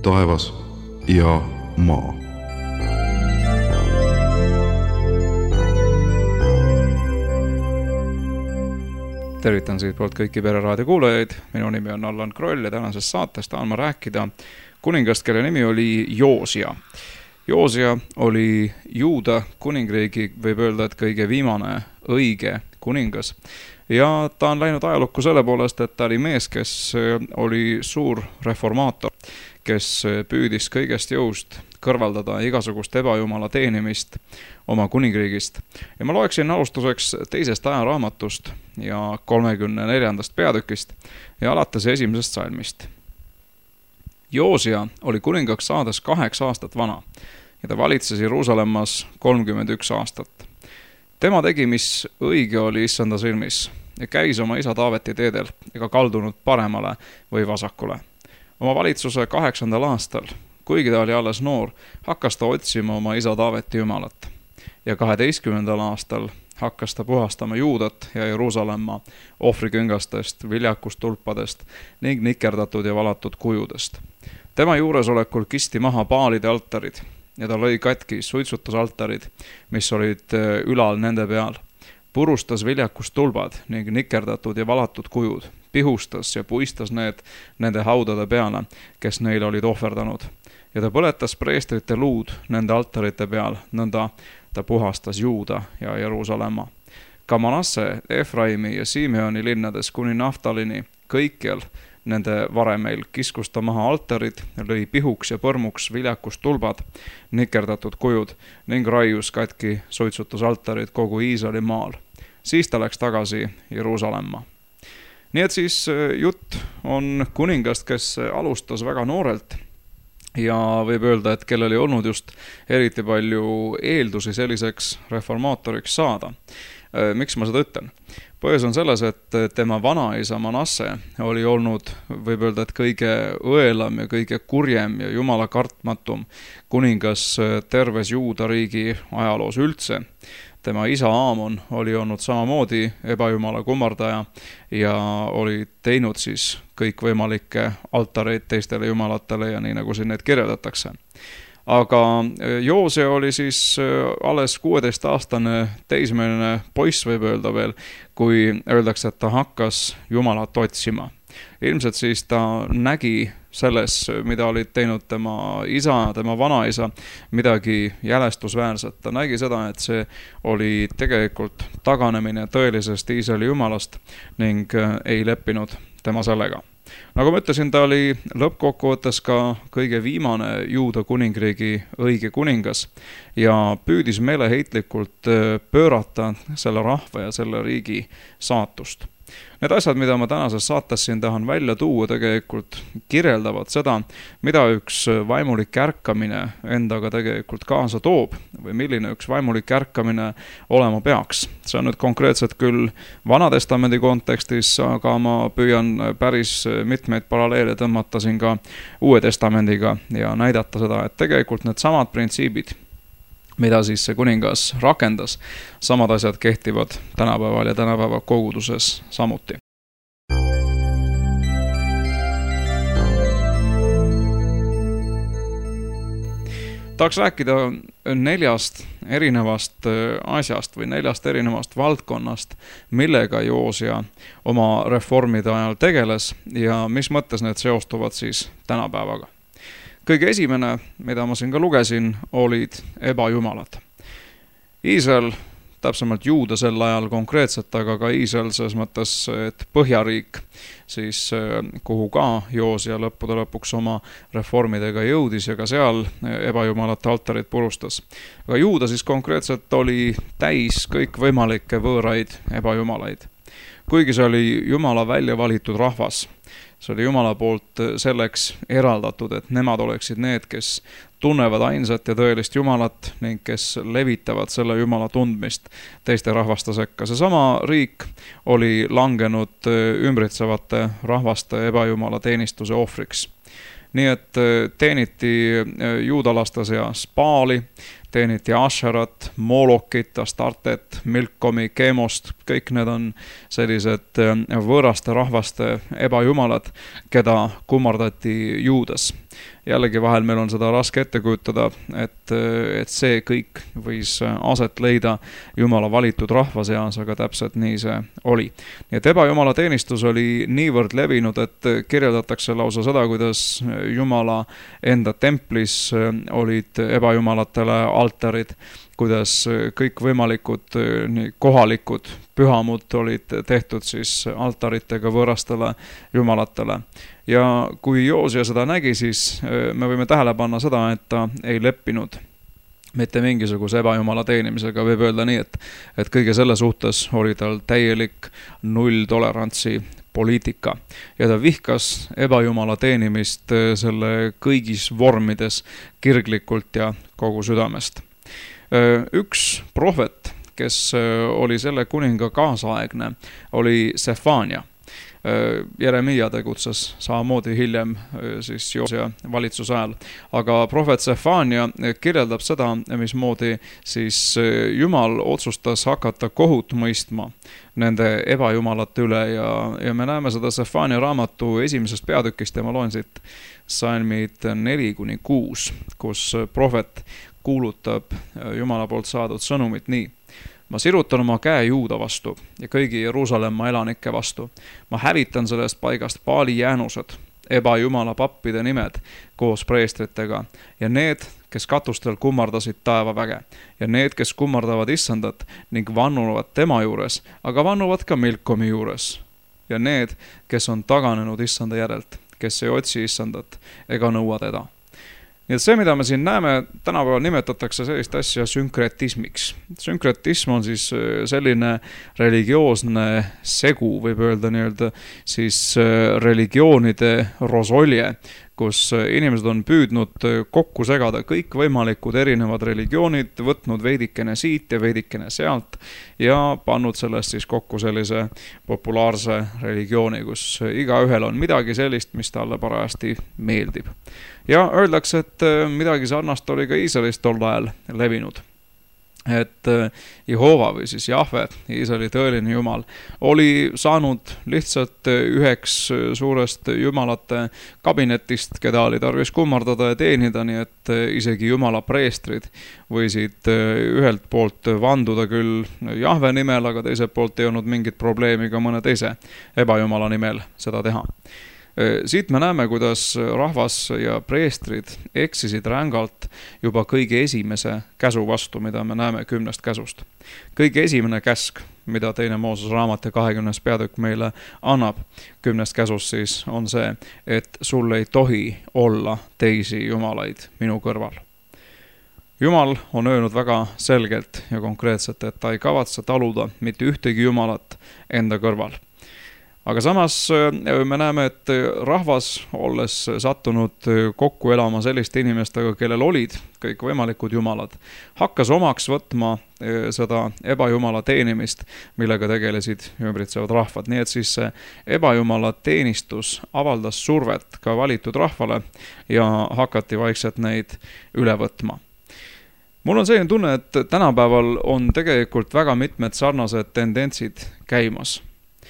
taevas ja maa. Tervitan siit poolt kõiki Pereraadio kuulajaid. Minu nimi on Allan Kroll ja tänases saates tahan ma rääkida kuningast, kelle nimi oli Joosia. Joosia oli Juuda kuningriigi, võib öelda, et kõige viimane õige kuningas. Ja ta on läinud ajalukku selle poolest, et ta oli mees, kes oli suur reformaator, kes püüdis kõigest jõust kõrvaldada igasugust ebajumala teenimist oma kuningriigist. Ja ma loeksin alustuseks teisest ajaraamatust ja 34. peatükist ja alates 1. salmist. Joosia oli kuningaks saades 8 aastat vana ja ta valitses Jeruusalemmas 31 aastat. Tema tegi, mis õige oli issanda silmis ja käis oma isa Taaveti teedel ega kaldunud paremale või vasakule. Oma valitsuse 8. aastal, kuigi ta oli alles noor, hakkas ta otsima oma isa Taaveti jumalat. Ja 12. aastal hakkas ta puhastama Juudat ja Jeruusalemma ohvriküngastest, viljakustulpadest ning nikerdatud ja valatud kujudest. Tema juuresolekul kisti maha Baalide altarid ja ta lõi katki suitsutusaltarid, mis olid ülal nende peal. Purustas viljakustulbad ning nikerdatud ja valatud kujud, pihustas ja puistas need nende haudade peale, kes neil olid ohverdanud. Ja ta põletas preestrite luud nende altarite peal, nõnda ta puhastas Juuda ja Jeruusalemma. Ka Manasse, Efraimi ja Simeoni linnades kuni Naftalini kõikjal nende varemeil kiskus ta maha altarid, lõi pihuks ja põrmuks viljakustulbad, nikerdatud kujud ning raius katki suitsutusaltarid kogu Iisraeli maal. Siis ta läks tagasi Jeruusalemma. Nii et siis jutt on kuningast, kes alustas väga noorelt ja võib öelda, et kellel ei olnud just eriti palju eeldusi selliseks reformaatoriks saada. Miks ma seda ütlen? Põhjus on selles, et tema vanaisa Manasse oli olnud, võib öelda, et kõige õelam ja kõige kurjem ja jumala kartmatum kuningas terves Juuda riigi ajaloos üldse. Tema isa Aamon oli olnud samamoodi ebajumala kummardaja ja oli teinud siis kõikvõimalikke altareid teistele jumalatele ja nii nagu siin need kirjeldatakse. Aga Joosia oli siis alles 16-aastane teismeline poiss, võib öelda veel, kui öeldakse, et ta hakkas jumalat otsima. Ilmselt siis ta nägi selles, mida olid teinud tema isa ja tema vanaisa, midagi jälestusväärset. Ta nägi seda, et see oli tegelikult taganemine tõelisest Iisraeli jumalast ning ei leppinud tema sellega. Nagu ma ütlesin, ta oli lõppkokkuvõttes ka kõige viimane Juuda kuningriigi õige kuningas ja püüdis meeleheitlikult pöörata selle rahva ja selle riigi saatust. Need asjad, mida ma tänases saates siin tahan välja tuua, tegelikult kirjeldavad seda, mida üks vaimulik ärkamine endaga tegelikult kaasa toob või milline üks vaimulik ärkamine olema peaks. See on nüüd konkreetselt küll Vanatestamendi kontekstis, aga ma püüan päris mitmeid paralleele tõmmata siin ka Uue Testamendiga ja näidata seda, et tegelikult need samad printsiibid, mida siis see kuningas rakendas, samad asjad kehtivad tänapäeval ja tänapäeva koguduses samuti. Tahaks rääkida 4 erinevast asjast või 4 erinevast valdkonnast, millega Joosia oma reformide ajal tegeles ja mis mõttes need seostuvad siis tänapäevaga. Kõige esimene, mida ma siin ka lugesin, olid ebajumalad. Iisrael, täpsemalt Juuda sel ajal konkreetselt, aga ka Iisrael selles mõttes, et Põhjariik, siis kuhu ka Joosia lõppude lõpuks oma reformidega jõudis ja ka seal ebajumalate altarid purustas. Aga Juuda siis konkreetselt oli täis kõikvõimalikke võõraid ebajumalaid. Kuigi see oli Jumala välja valitud rahvas, see oli Jumala poolt selleks eraldatud, et nemad oleksid need, kes tunnevad ainsat ja tõelist Jumalat ning kes levitavad selle Jumala tundmist teiste rahvaste sekka. Seesama riik oli langenud ümbritsevate rahvaste ebajumala teenistuse ohvriks. Nii et teeniti juudalaste seas Baali, teeniti Asherat, Molokit, Astartet, Milkomi, Kemost, kõik need on sellised võõraste rahvaste ebajumalad, keda kummardati juudas. Jällegi vahel meil on seda raske ette kujutada, et see kõik võis aset leida Jumala valitud rahva seas, aga täpselt nii see oli. Nii et ebajumala teenistus oli niivõrd levinud, et kirjeldatakse lausa seda, kuidas Jumala enda templis olid ebajumalatele altarid, kuidas kõikvõimalikud kohalikud pühamud olid tehtud siis altaritega võõrastele jumalatele. Ja kui Joosia seda nägi, siis me võime tähele panna seda, et ta ei leppinud mitte mingisuguse ebajumala teenimisega, võib öelda nii, et kõige selle suhtes oli tal täielik nulltolerantsi poliitika ja ta vihkas ebajumala teenimist selle kõigis vormides kirglikult ja kogu südamest. Üks prohvet, kes oli selle kuninga kaasaegne, oli Sefania. Jeremia tegutses samamoodi hiljem siis Joosia valitsuse ajal. Aga prohvet Sefania kirjeldab seda, mismoodi siis Jumal otsustas hakata kohut mõistma nende ebajumalate üle ja me näeme seda Sefania raamatu esimesest peatükist ja ma loen siit salmid 4-6, kus prohvet kuulutab Jumala poolt saadud sõnumit nii. Ma sirutan oma käe Juuda vastu ja kõigi Jeruusalemma elanike vastu. Ma hävitan sellest paigast Baali jäänused, ebajumala pappide nimed koos preestritega ja need, kes katustel kummardasid taevaväge ja need, kes kummardavad issandat ning vannuvad tema juures, aga vannuvad ka Milkomi juures ja need, kes on taganenud issanda järelt, kes ei otsi issandat ega nõua teda. Nii et see, mida me siin näeme, tänapäeval nimetatakse sellist asja sünkretismiks. Sünkretism on siis selline religioosne segu, võib öelda siis religioonide rosolje, kus inimesed on püüdnud kokku segada kõik võimalikud erinevad religioonid, võtnud veidikene siit ja veidikene sealt ja pannud sellest siis kokku sellise populaarse religiooni, kus igaühel on midagi sellist, mis talle parajasti meeldib. Ja öeldakse, et midagi sarnast oli ka Iisraelis tol ajal levinud. Et Jehova või siis Jahve, Iisraeli tõeline Jumal, oli saanud lihtsalt üheks suurest jumalate kabinetist, keda oli tarvis kummardada ja teenida, nii et isegi Jumala preestrid võisid ühelt poolt vanduda küll Jahve nimel, aga teiselt poolt ei olnud mingit probleemi ka mõne teise ebajumala nimel seda teha. Siit me näeme, kuidas rahvas ja preestrid eksisid rängalt juba kõige esimese käsu vastu, mida me näeme 10 käsust. Kõige esimene käsk, mida teine Moosese raamat ja 20. peatükk meile annab 10 käsust siis, on see, et sul ei tohi olla teisi jumalaid minu kõrval. Jumal on öelnud väga selgelt ja konkreetselt, et ta ei kavatse taluda mitte ühtegi jumalat enda kõrval. Aga samas me näeme, et rahvas, olles sattunud kokku elama selliste inimestega, kellel olid kõik võimalikud jumalad, hakkas omaks võtma seda ebajumala teenimist, millega tegelesid ümbritsevad rahvad. Nii et siis see ebajumala teenistus avaldas survet ka valitud rahvale ja hakati vaikselt neid üle võtma. Mul on selline tunne, et tänapäeval on tegelikult väga mitmed sarnased tendentsid käimas.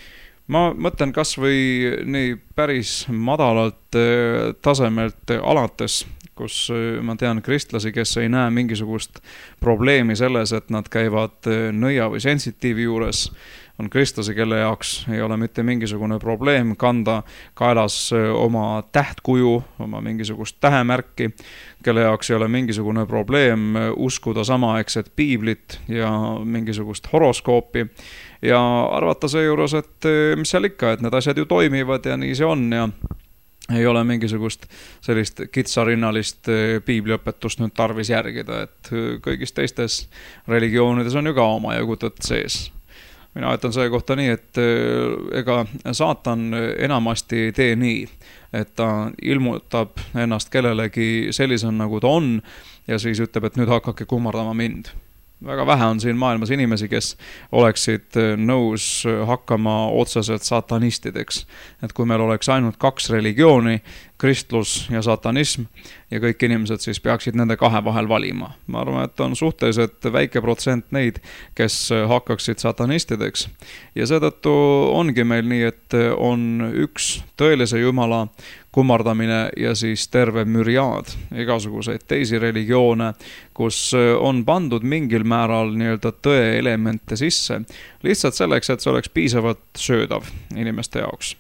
Ma mõtlen kas või nii päris madalalt tasemelt alates, kus ma tean kristlasi, kes ei näe mingisugust probleemi selles, et nad käivad nõia või sensitiivi juures. On kristlasi, kelle jaoks ei ole mitte mingisugune probleem kanda kaelas oma tähtkuju, oma mingisugust tähemärki, kelle jaoks ei ole mingisugune probleem uskuda samaaegset piiblit ja mingisugust horoskoopi ja arvata seejuures, et mis seal ikka, et need asjad ju toimivad ja nii see on ja ei ole mingisugust sellist kitsarinnalist piibliõpetust nüüd tarvis järgida, et kõigis teistes religioonides on ju ka oma jagu tõtt sees. Mina ütlen selle kohta nii, et ega saatan enamasti ei tee nii, et ta ilmutab ennast kellelegi sellisena, nagu ta on ja siis ütleb, et nüüd hakake kummardama mind. Väga vähe on siin maailmas inimesi, kes oleksid nõus hakkama otseselt satanistideks. Et kui meil oleks ainult 2 religiooni, kristlus ja satanism, ja kõik inimesed siis peaksid nende 2 vahel valima. Ma arvan, et on suhteliselt väike protsent neid, kes hakkaksid satanistideks. Ja seetõttu ongi meil nii, et on üks tõelise Jumala kummardamine ja siis terve müriaad igasuguseid teisi religioone, kus on pandud mingil määral nii-öelda tõe elemente sisse, lihtsalt selleks, et see oleks piisavalt söödav inimeste jaoks.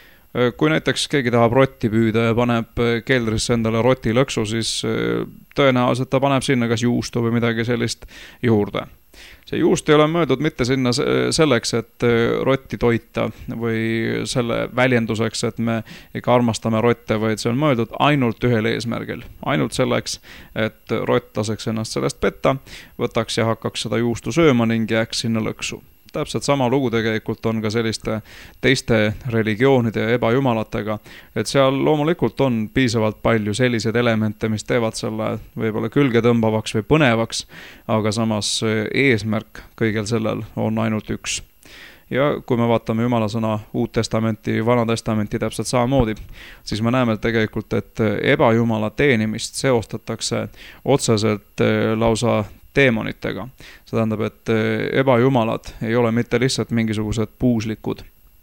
Kui näiteks keegi tahab rotti püüda ja paneb keldrisse endale rotilõksu, siis tõenäoliselt ta paneb sinna kas juustu või midagi sellist juurde. See juust ei ole mõeldud mitte sinna selleks, et rotti toita või selle väljenduseks, et me ikka armastame rotte, vaid see on mõeldud ainult ühel eesmärgil. Ainult selleks, et rott laseks ennast sellest petta, võtaks ja hakkaks seda juustu sööma ning jääks sinna lõksu. Täpselt sama lugu tegelikult on ka selliste teiste religioonide ja ebajumalatega, et seal loomulikult on piisavalt palju selliseid elemente, mis teevad selle võib-olla külge tõmbavaks või põnevaks, aga samas eesmärk kõigel sellel on ainult üks. Ja kui me vaatame Jumala sõna Uut Testamenti, Vana Testamenti täpselt samamoodi, siis me näeme tegelikult, et ebajumala teenimist seostatakse otseselt lausa teemonitega. See tähendab, et ebajumalad ei ole mitte lihtsalt mingisugused puuslikud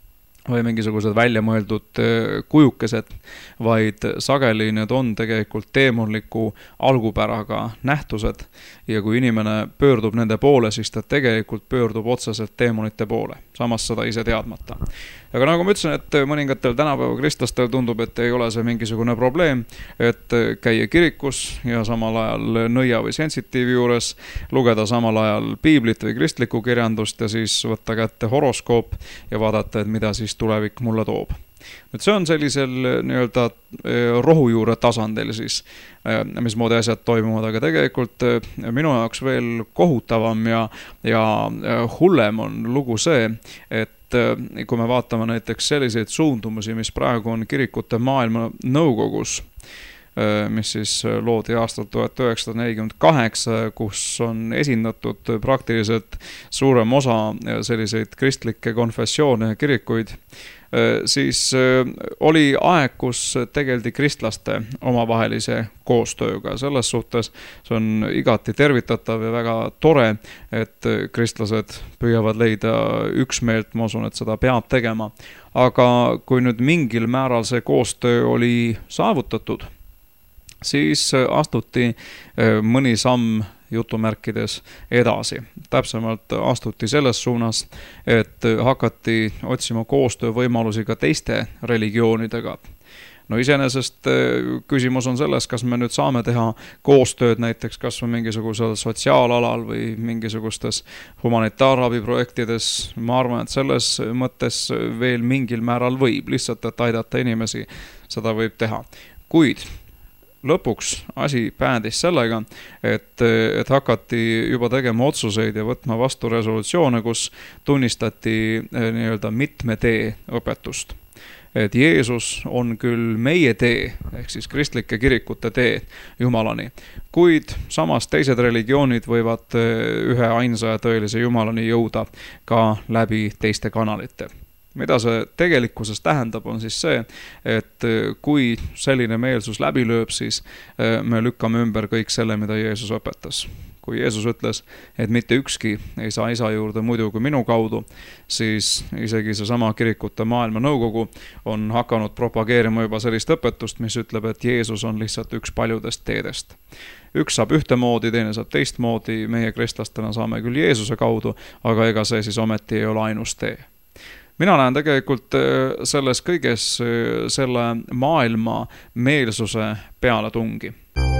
või mingisugused väljamõeldud kujukesed, vaid sageli need on tegelikult teemonliku algupäraga nähtused ja kui inimene pöördub nende poole, siis ta tegelikult pöördub otseselt teemonite poole, samas seda ise teadmata. Aga nagu ma ütlesin, et mõningatel tänapäeva kristlastel tundub, et ei ole see mingisugune probleem, et käia kirikus ja samal ajal nõia või sensitiivi juures, lugeda samal ajal piiblit või kristlikku kirjandust ja siis võtta kätte horoskoop ja vaadata, et mida siis tulevik mulle toob. Nüüd see on sellisel nii-öelda rohujuure tasandil siis, mismoodi asjad toimuvad, aga tegelikult minu jaoks veel kohutavam ja hullem on lugu see, et kui me vaatame näiteks selliseid suundumusi, mis praegu on kirikute maailma nõukogus, mis siis loodi aastal 1948, kus on esindatud praktiliselt suurem osa selliseid kristlikke konfessioone ja kirikuid, siis oli aeg, kus tegeldi kristlaste omavahelise koostööga. Selles suhtes see on igati tervitatav ja väga tore, et kristlased püüavad leida üksmeelt, ma usun, et seda peab tegema. Aga kui nüüd mingil määral see koostöö oli saavutatud, siis astuti mõni samm jutumärkides edasi. Täpsemalt astuti selles suunas, et hakati otsima koostöövõimalusi ka teiste religioonidega. No iseenesest küsimus on selles, kas me nüüd saame teha koostööd näiteks kas või mingisugusel sotsiaalalal või mingisugustes humanitaarabiprojektides. Ma arvan, et selles mõttes veel mingil määral võib, lihtsalt et aidata inimesi, seda võib teha. Kuid lõpuks asi päädis sellega, et hakati juba tegema otsuseid ja võtma vastu resolutsioone, kus tunnistati nii-öelda mitme tee õpetust. Et Jeesus on küll meie tee, ehk siis kristlike kirikute tee Jumalani, kuid samas teised religioonid võivad ühe ainsa ja tõelise Jumalani jõuda ka läbi teiste kanalite. Mida see tegelikkuses tähendab, on siis see, et kui selline meelsus läbi lööb, siis me lükkame ümber kõik selle, mida Jeesus õpetas. Kui Jeesus ütles, et mitte ükski ei saa isa juurde muidu kui minu kaudu, siis isegi seesama kirikute maailma nõukogu on hakanud propageerima juba sellist õpetust, mis ütleb, et Jeesus on lihtsalt üks paljudest teedest. Üks saab ühtemoodi, teine saab teistmoodi, meie kristlastena saame küll Jeesuse kaudu, aga ega see siis ometi ei ole ainus tee. Mina näen tegelikult selles kõiges selle maailma meelsuse pealetungi.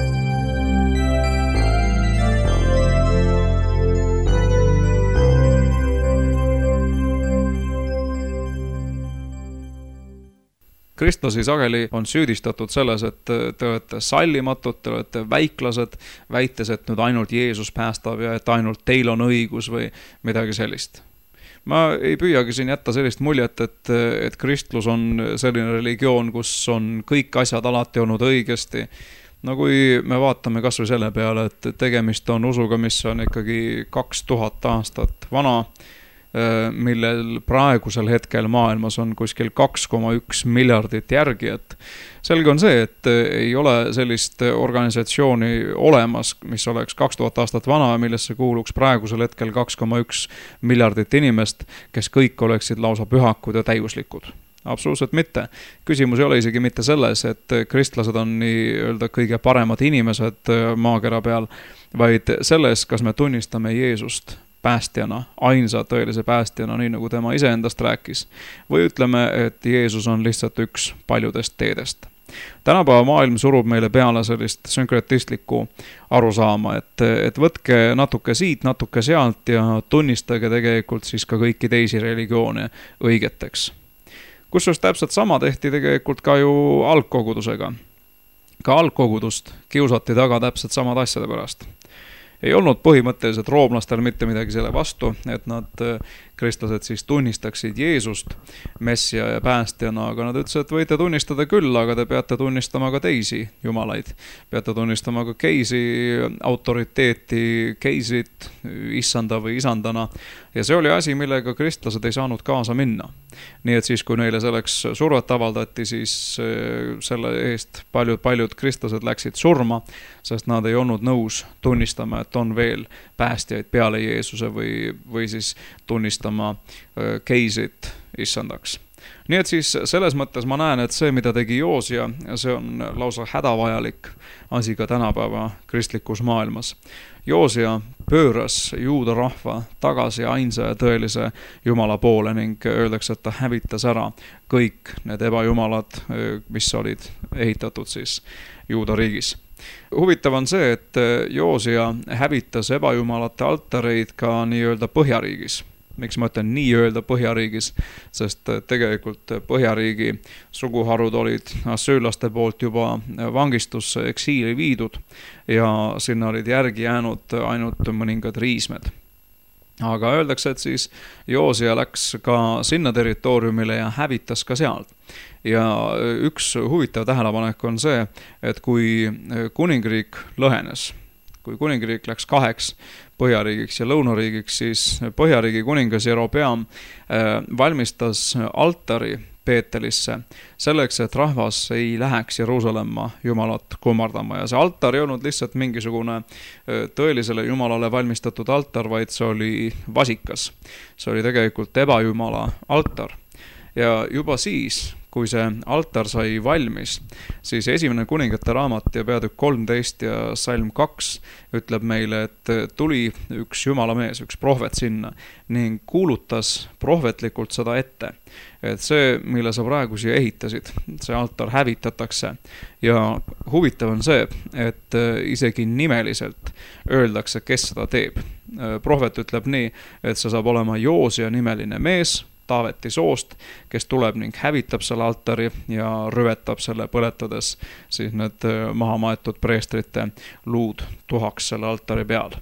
Kristlasi sageli on süüdistatud selles, et te olete sallimatud, te olete väiklased, väites, et nüüd ainult Jeesus päästab ja et ainult teil on õigus või midagi sellist. Ma ei püüagi siin jätta sellist muljet, et kristlus on selline religioon, kus on kõik asjad alati olnud õigesti. No kui me vaatame kas või selle peale, et tegemist on usuga, mis on ikkagi 2000 aastat vana, millel praegusel hetkel maailmas on kuskil 2,1 miljardit järgijat. Selge on see, et ei ole sellist organisatsiooni olemas, mis oleks 2000 aastat vana, millesse kuuluks praegusel hetkel 2,1 miljardit inimest, kes kõik oleksid lausa pühakud ja täiuslikud. Absoluutselt mitte. Küsimus ei ole isegi mitte selles, et kristlased on nii-öelda kõige paremad inimesed maakera peal, vaid selles, kas me tunnistame Jeesust päästjana, ainsa tõelise päästjana, nii nagu tema iseendast rääkis. Või ütleme, et Jeesus on lihtsalt üks paljudest teedest. Tänapäeva maailm surub meile peale sellist sünkretistlikku arusaama, et võtke natuke siit, natuke sealt ja tunnistage tegelikult siis ka kõiki teisi religioone õigeteks. Kusjuures täpselt sama tehti tegelikult ka ju algkogudusega. Ka algkogudust kiusati taga täpselt samad asjade pärast. Ei olnud põhimõtteliselt roomlastel mitte midagi selle vastu, et nad kristlased siis tunnistaksid Jeesust messia ja päästjana, aga nad ütlesid, et võite tunnistada küll, aga te peate tunnistama ka teisi jumalaid. Peate tunnistama ka keisi autoriteeti, keisit issanda või isandana. Ja see oli asi, millega kristlased ei saanud kaasa minna. Nii et siis, kui neile selleks survet avaldati, siis selle eest paljud kristlased läksid surma, sest nad ei olnud nõus tunnistama, et on veel päästjaid peale Jeesuse või siis tunnistama keisit issandaks. Nii et siis selles mõttes ma näen, et see, mida tegi Joosia, see on lausa hädavajalik asi ka tänapäeva kristlikus maailmas. Joosia pööras juuda rahva tagasi ainsa ja tõelise Jumala poole ning öeldakse, et ta hävitas ära kõik need ebajumalad, mis olid ehitatud siis juuda riigis. Huvitav on see, et Joosia hävitas ebajumalate altareid ka nii-öelda Põhjariigis. Miks ma ütlen nii-öelda Põhjariigis, sest tegelikult Põhjariigi suguharud olid assüürlaste poolt juba vangistusse eksiili viidud ja sinna olid järgi jäänud ainult mõningad riismed. Aga öeldakse, et siis Joosia läks ka sinna territooriumile ja hävitas ka seal. Ja üks huvitav tähelepanek on see, et kui kuningriik lõhenes, kui kuningriik läks kaheks, Põhjariigiks ja Lõunariigiks, siis Põhjariigi kuningas Jerobeam valmistas altari Peetelisse selleks, et rahvas ei läheks Jeruusalemma Jumalat kummardama. Ja see altar ei olnud lihtsalt mingisugune tõelisele Jumalale valmistatud altar, vaid see oli vasikas. See oli tegelikult ebajumala altar. Ja juba siis, kui see altar sai valmis, siis esimene kuningate raamat ja peatükk 13 ja salm 2 ütleb meile, et tuli üks jumalamees, üks prohvet sinna ning kuulutas prohvetlikult seda ette. Et see, mille sa praegu siia ehitasid, see altar hävitatakse. Ja huvitav on see, et isegi nimeliselt öeldakse, kes seda teeb. Prohvet ütleb nii, et see saab olema Joosia nimeline mees, Taaveti soost, kes tuleb ning hävitab selle altari ja rüvetab selle põletades siis need maha maetud preestrite luud tuhaks selle altari peal.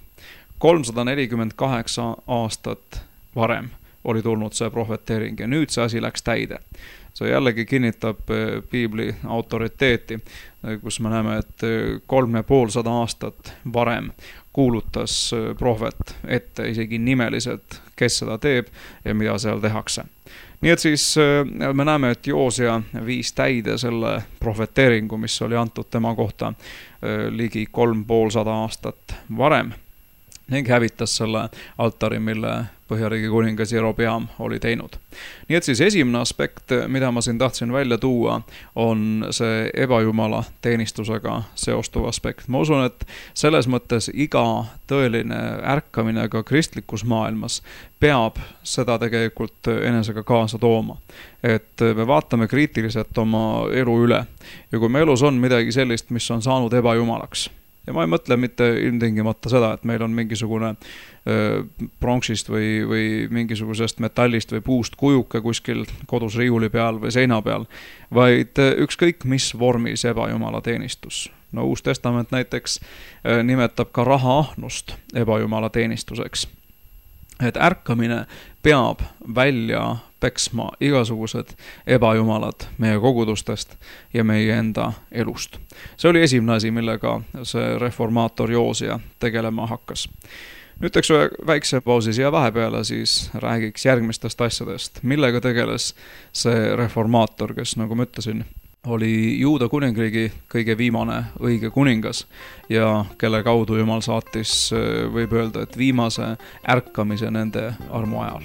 348 aastat varem oli tulnud see prohveteering ja nüüd see asi läks täide. See jällegi kinnitab piibli autoriteeti, kus me näeme, et 350 aastat varem kuulutas prohvet ette isegi nimeliselt, kes seda teeb ja mida seal tehakse. Nii et siis me näeme, et Joosia viis täide selle prohveteeringu, mis oli antud tema kohta ligi 350 aastat varem ning hävitas selle altari, mille Põhjariigi kuningas Jerobeam oli teinud. Nii et siis esimene aspekt, mida ma siin tahtsin välja tuua, on see ebajumala teenistusega seostuv aspekt. Ma usun, et selles mõttes iga tõeline ärkamine ka kristlikus maailmas peab seda tegelikult enesega kaasa tooma. Et me vaatame kriitiliselt oma elu üle ja kui me elus on midagi sellist, mis on saanud ebajumalaks, ja ma ei mõtle mitte ilmtingimata seda, et meil on mingisugune pronksist või mingisugusest metallist või puust kujuke kuskil kodus riiuli peal või seina peal, vaid ükskõik mis vormis ebajumala teenistus. No Uus Testament näiteks nimetab ka rahaahnust ebajumala teenistuseks. et ärkamine peab välja peksma igasugused ebajumalad meie kogudustest ja meie enda elust. See oli esimene asi, millega see reformaator Joosia tegelema hakkas. Nüüd teeks väikse pausi siia vahepeale, siis räägiks järgmistest asjadest, millega tegeles see reformaator, kes, nagu ma ütlesin, oli Juuda kuningriigi kõige viimane õige kuningas ja kelle kaudu Jumal saatis, võib öelda, et viimase ärkamise nende armu ajal.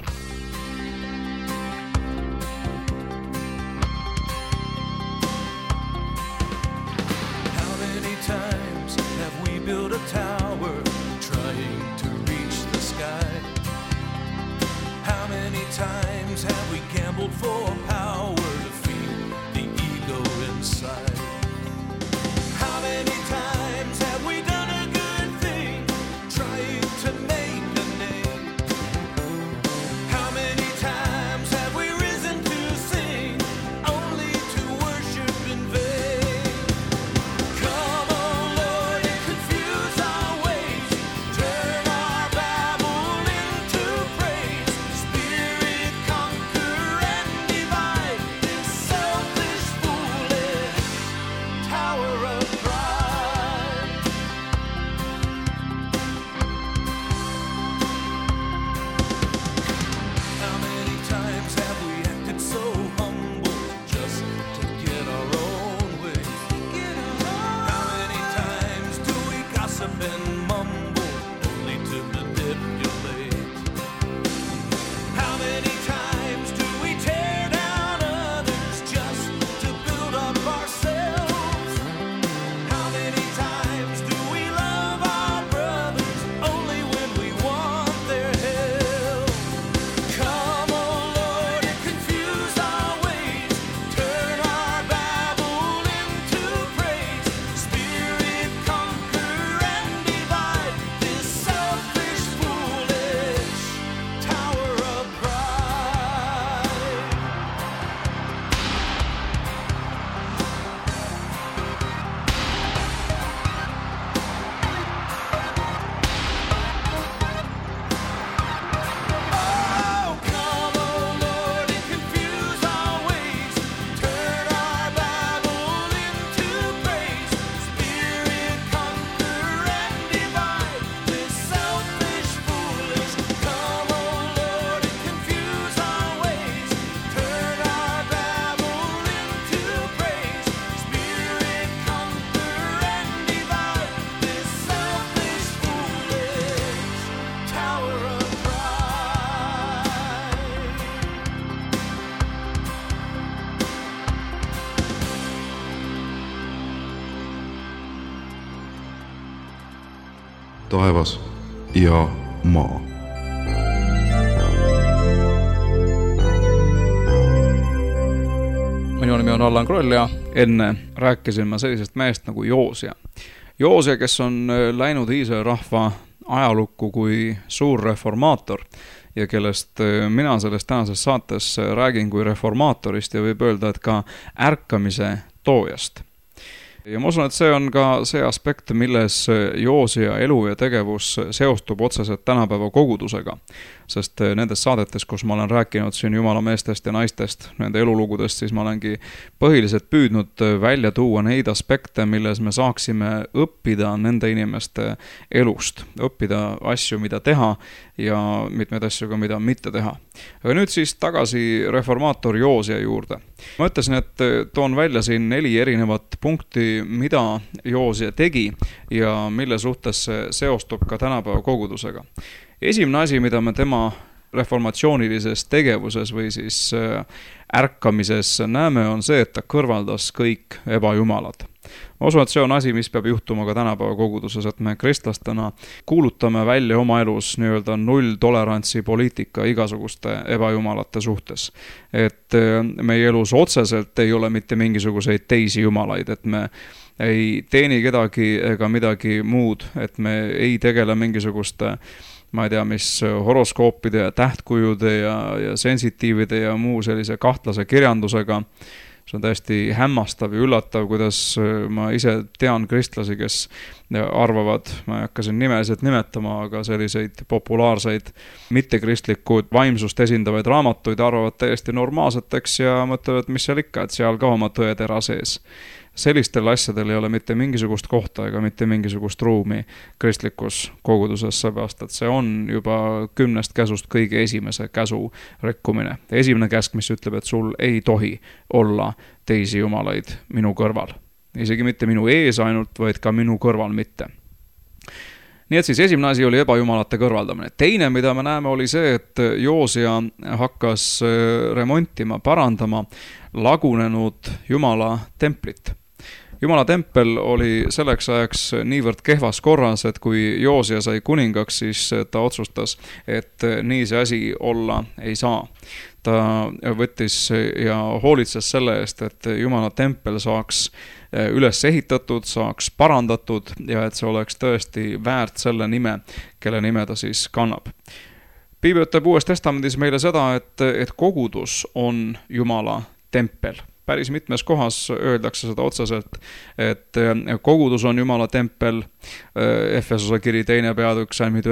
How many times have we built a tower trying to reach the sky? How many times have we gambled for power to feed the ego inside? How many times have we done a good thing trying to make a name? How many times have we risen to sing only to worship in vain? Come on, Lord, and confuse our ways, turn our babble into praise. Spirit, conquer and divide this selfish, foolish tower of pride. How many times have we acted so humble just to get our own way? How many times do we gossip and mumble only to manipulate? How many times do we tear down others just to build up ourselves? How many times do we love our brothers only when we want their help? Come on, Lord, and confuse our ways, turn our babble into praise. Spirit, conquer and divide this selfish, foolish tower of pride. Oh, come on, Lord, and confuse our ways, turn our babble into praise. Spirit, conquer and divide this selfish, foolish. Come on, Lord, and confuse our ways, turn our babble into praise. Spirit, conquer and divide this selfish, foolish tower of pride. taevas ja maa. Minu nimi on Allan Kroll ja enne rääkisin ma sellisest mehest nagu Joosia. Joosia, kes on läinud Iisraeli rahva ajalukku kui suur reformaator ja kellest mina selles tänases saates räägin kui reformaatorist ja võib öelda, et ka ärkamise toojast. Ja ma usun, et see on ka see aspekt, milles Joosia elu ja tegevus seostub otseselt tänapäeva kogudusega. Sest nendes saadetes, kus ma olen rääkinud siin jumala meestest ja naistest, nende elulugudest, siis ma olengi põhiliselt püüdnud välja tuua neid aspekte, milles me saaksime õppida nende inimeste elust. Õppida asju, mida teha ja mitmeid asju ka, mida mitte teha. Aga nüüd siis tagasi reformaator Joosia juurde. Ma ütlesin, et toon välja siin 4 erinevat punkti, mida Joosia tegi ja mille suhtes see seostub ka tänapäeva kogudusega. Esimene asi, mida me tema reformatsioonilises tegevuses või siis ärkamises näeme, on see, et ta kõrvaldas kõik ebajumalad. Ma usun, et see on asi, mis peab juhtuma ka tänapäeva koguduses, et me kristlastena kuulutame välja oma elus nii-öelda nulltolerantsi poliitika igasuguste ebajumalate suhtes. Et meie elus otseselt ei ole mitte mingisuguseid teisi jumalaid, et me ei teeni kedagi ega midagi muud, et me ei tegele mingisuguste ma ei tea, mis horoskoopide ja tähtkujude ja sensitiivide ja muu sellise kahtlase kirjandusega, see on täiesti hämmastav ja üllatav, kuidas ma ise tean kristlasi, kes arvavad, ma ei hakka siin nimesid nimetama, aga selliseid populaarseid mittekristlikud vaimsust esindavaid raamatuid arvavad täiesti normaalseteks ja mõtlevad, mis seal ikka, et seal ka oma tõetera sees. Sellistel asjadel ei ole mitte mingisugust kohta ega mitte mingisugust ruumi kristlikus koguduses, seepärast, et see on juba 10 käsust kõige esimese käsu rikkumine. Esimene käsk, mis ütleb, et sul ei tohi olla teisi jumalaid minu kõrval. Isegi mitte minu ees ainult, vaid ka minu kõrval mitte. Nii et siis esimene asi oli ebajumalate kõrvaldamine. Teine, mida me näeme, oli see, et Joosia hakkas remontima, parandama lagunenud Jumala templit. Jumala tempel oli selleks ajaks niivõrd kehvas korras, et kui Joosia sai kuningaks, siis ta otsustas, et nii see asi olla ei saa. Ta võttis ja hoolitses selle eest, et Jumala tempel saaks üles ehitatud, saaks parandatud ja et see oleks tõesti väärt selle nime, kelle nime ta siis kannab. Piibel ütleb Uues Testamendis meile seda, et kogudus on Jumala tempel. Päris mitmes kohas öeldakse seda otseselt, et kogudus on Jumala tempel. Efesose kiri 2. peatükk, salmid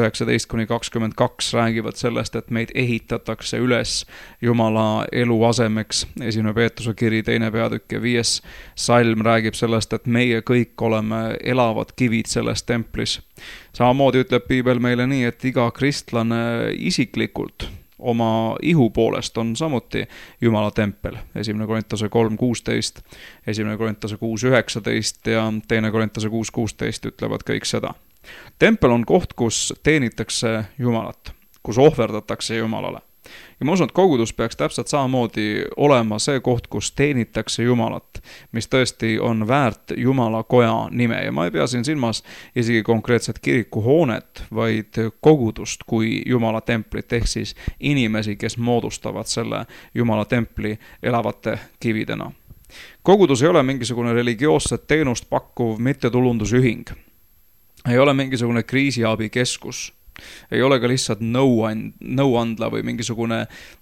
19-22 räägivad sellest, et meid ehitatakse üles Jumala eluasemeks. 1. Peetruse kiri 2. peatükk ja 5. salm räägib sellest, et meie kõik oleme elavad kivid selles templis. Samamoodi ütleb Piibel meile nii, et iga kristlane isiklikult oma ihu poolest on samuti Jumala tempel. 1. Korintuse 3.16, 1. Korintuse 6.19 ja 2. Korintuse 6.16 ütlevad kõik seda. Tempel on koht, kus teenitakse Jumalat, kus ohverdatakse Jumalale. Ja ma usun, et kogudus peaks täpselt samamoodi olema see koht, kus teenitakse Jumalat, mis tõesti on väärt Jumala koja nime. Ja ma ei pea siin silmas isegi konkreetset kirikuhoonet, vaid kogudust kui Jumala templit, ehk siis inimesi, kes moodustavad selle Jumala templi elavate kividena. Kogudus ei ole mingisugune religioosset teenust pakkuv mittetulundusühing. Ei ole mingisugune kriisiabikeskus. Ei ole ka lihtsalt nõuandla või mingisugune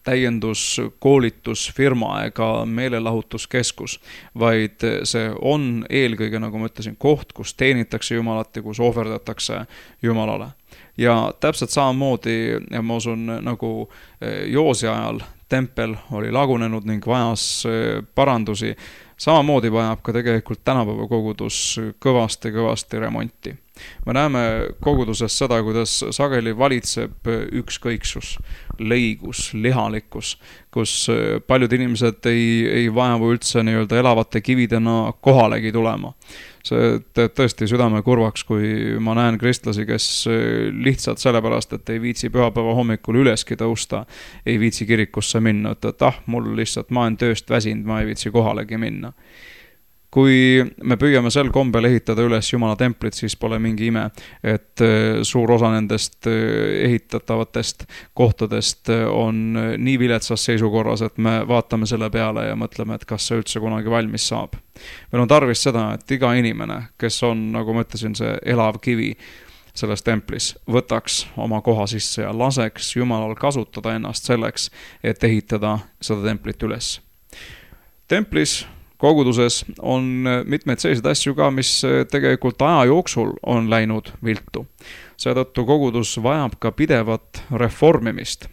täienduskoolitusfirma ega meelelahutuskeskus, vaid see on eelkõige, nagu ma ütlesin, koht, kus teenitakse Jumalat ja kus ohverdatakse Jumalale. Ja täpselt samamoodi, ma usun, nagu Joosia ajal tempel oli lagunenud ning vajas parandusi, samamoodi vajab ka tegelikult tänapäeva kogudus kõvasti remonti. Me näeme koguduses seda, kuidas sageli valitseb ükskõiksus, leigus, lihalikkus, kus paljud inimesed ei vajavu üldse nii-öelda elavate kividena kohalegi tulema. See teeb tõesti südame kurvaks, kui ma näen kristlasi, kes lihtsalt sellepärast, et ei viitsi pühapäeva hommikul üleski tõusta, ei viitsi kirikusse minna, et mul lihtsalt ma olen tööst väsinud, ma ei viitsi kohalegi minna. Kui me püüame sel kombel ehitada üles Jumala templit, siis pole mingi ime, et suur osa nendest ehitatavatest kohtadest on nii viletsas seisukorras, et me vaatame selle peale ja mõtleme, et kas see üldse kunagi valmis saab. Meil on tarvis seda, et iga inimene, kes on, nagu ma ütlesin, see elav kivi selles templis, võtaks oma koha sisse ja laseks Jumalal kasutada ennast selleks, et ehitada seda templit üles. Templis koguduses on mitmeid selliseid asju ka, mis tegelikult aja jooksul on läinud viltu. Seetõttu kogudus vajab ka pidevat reformimist.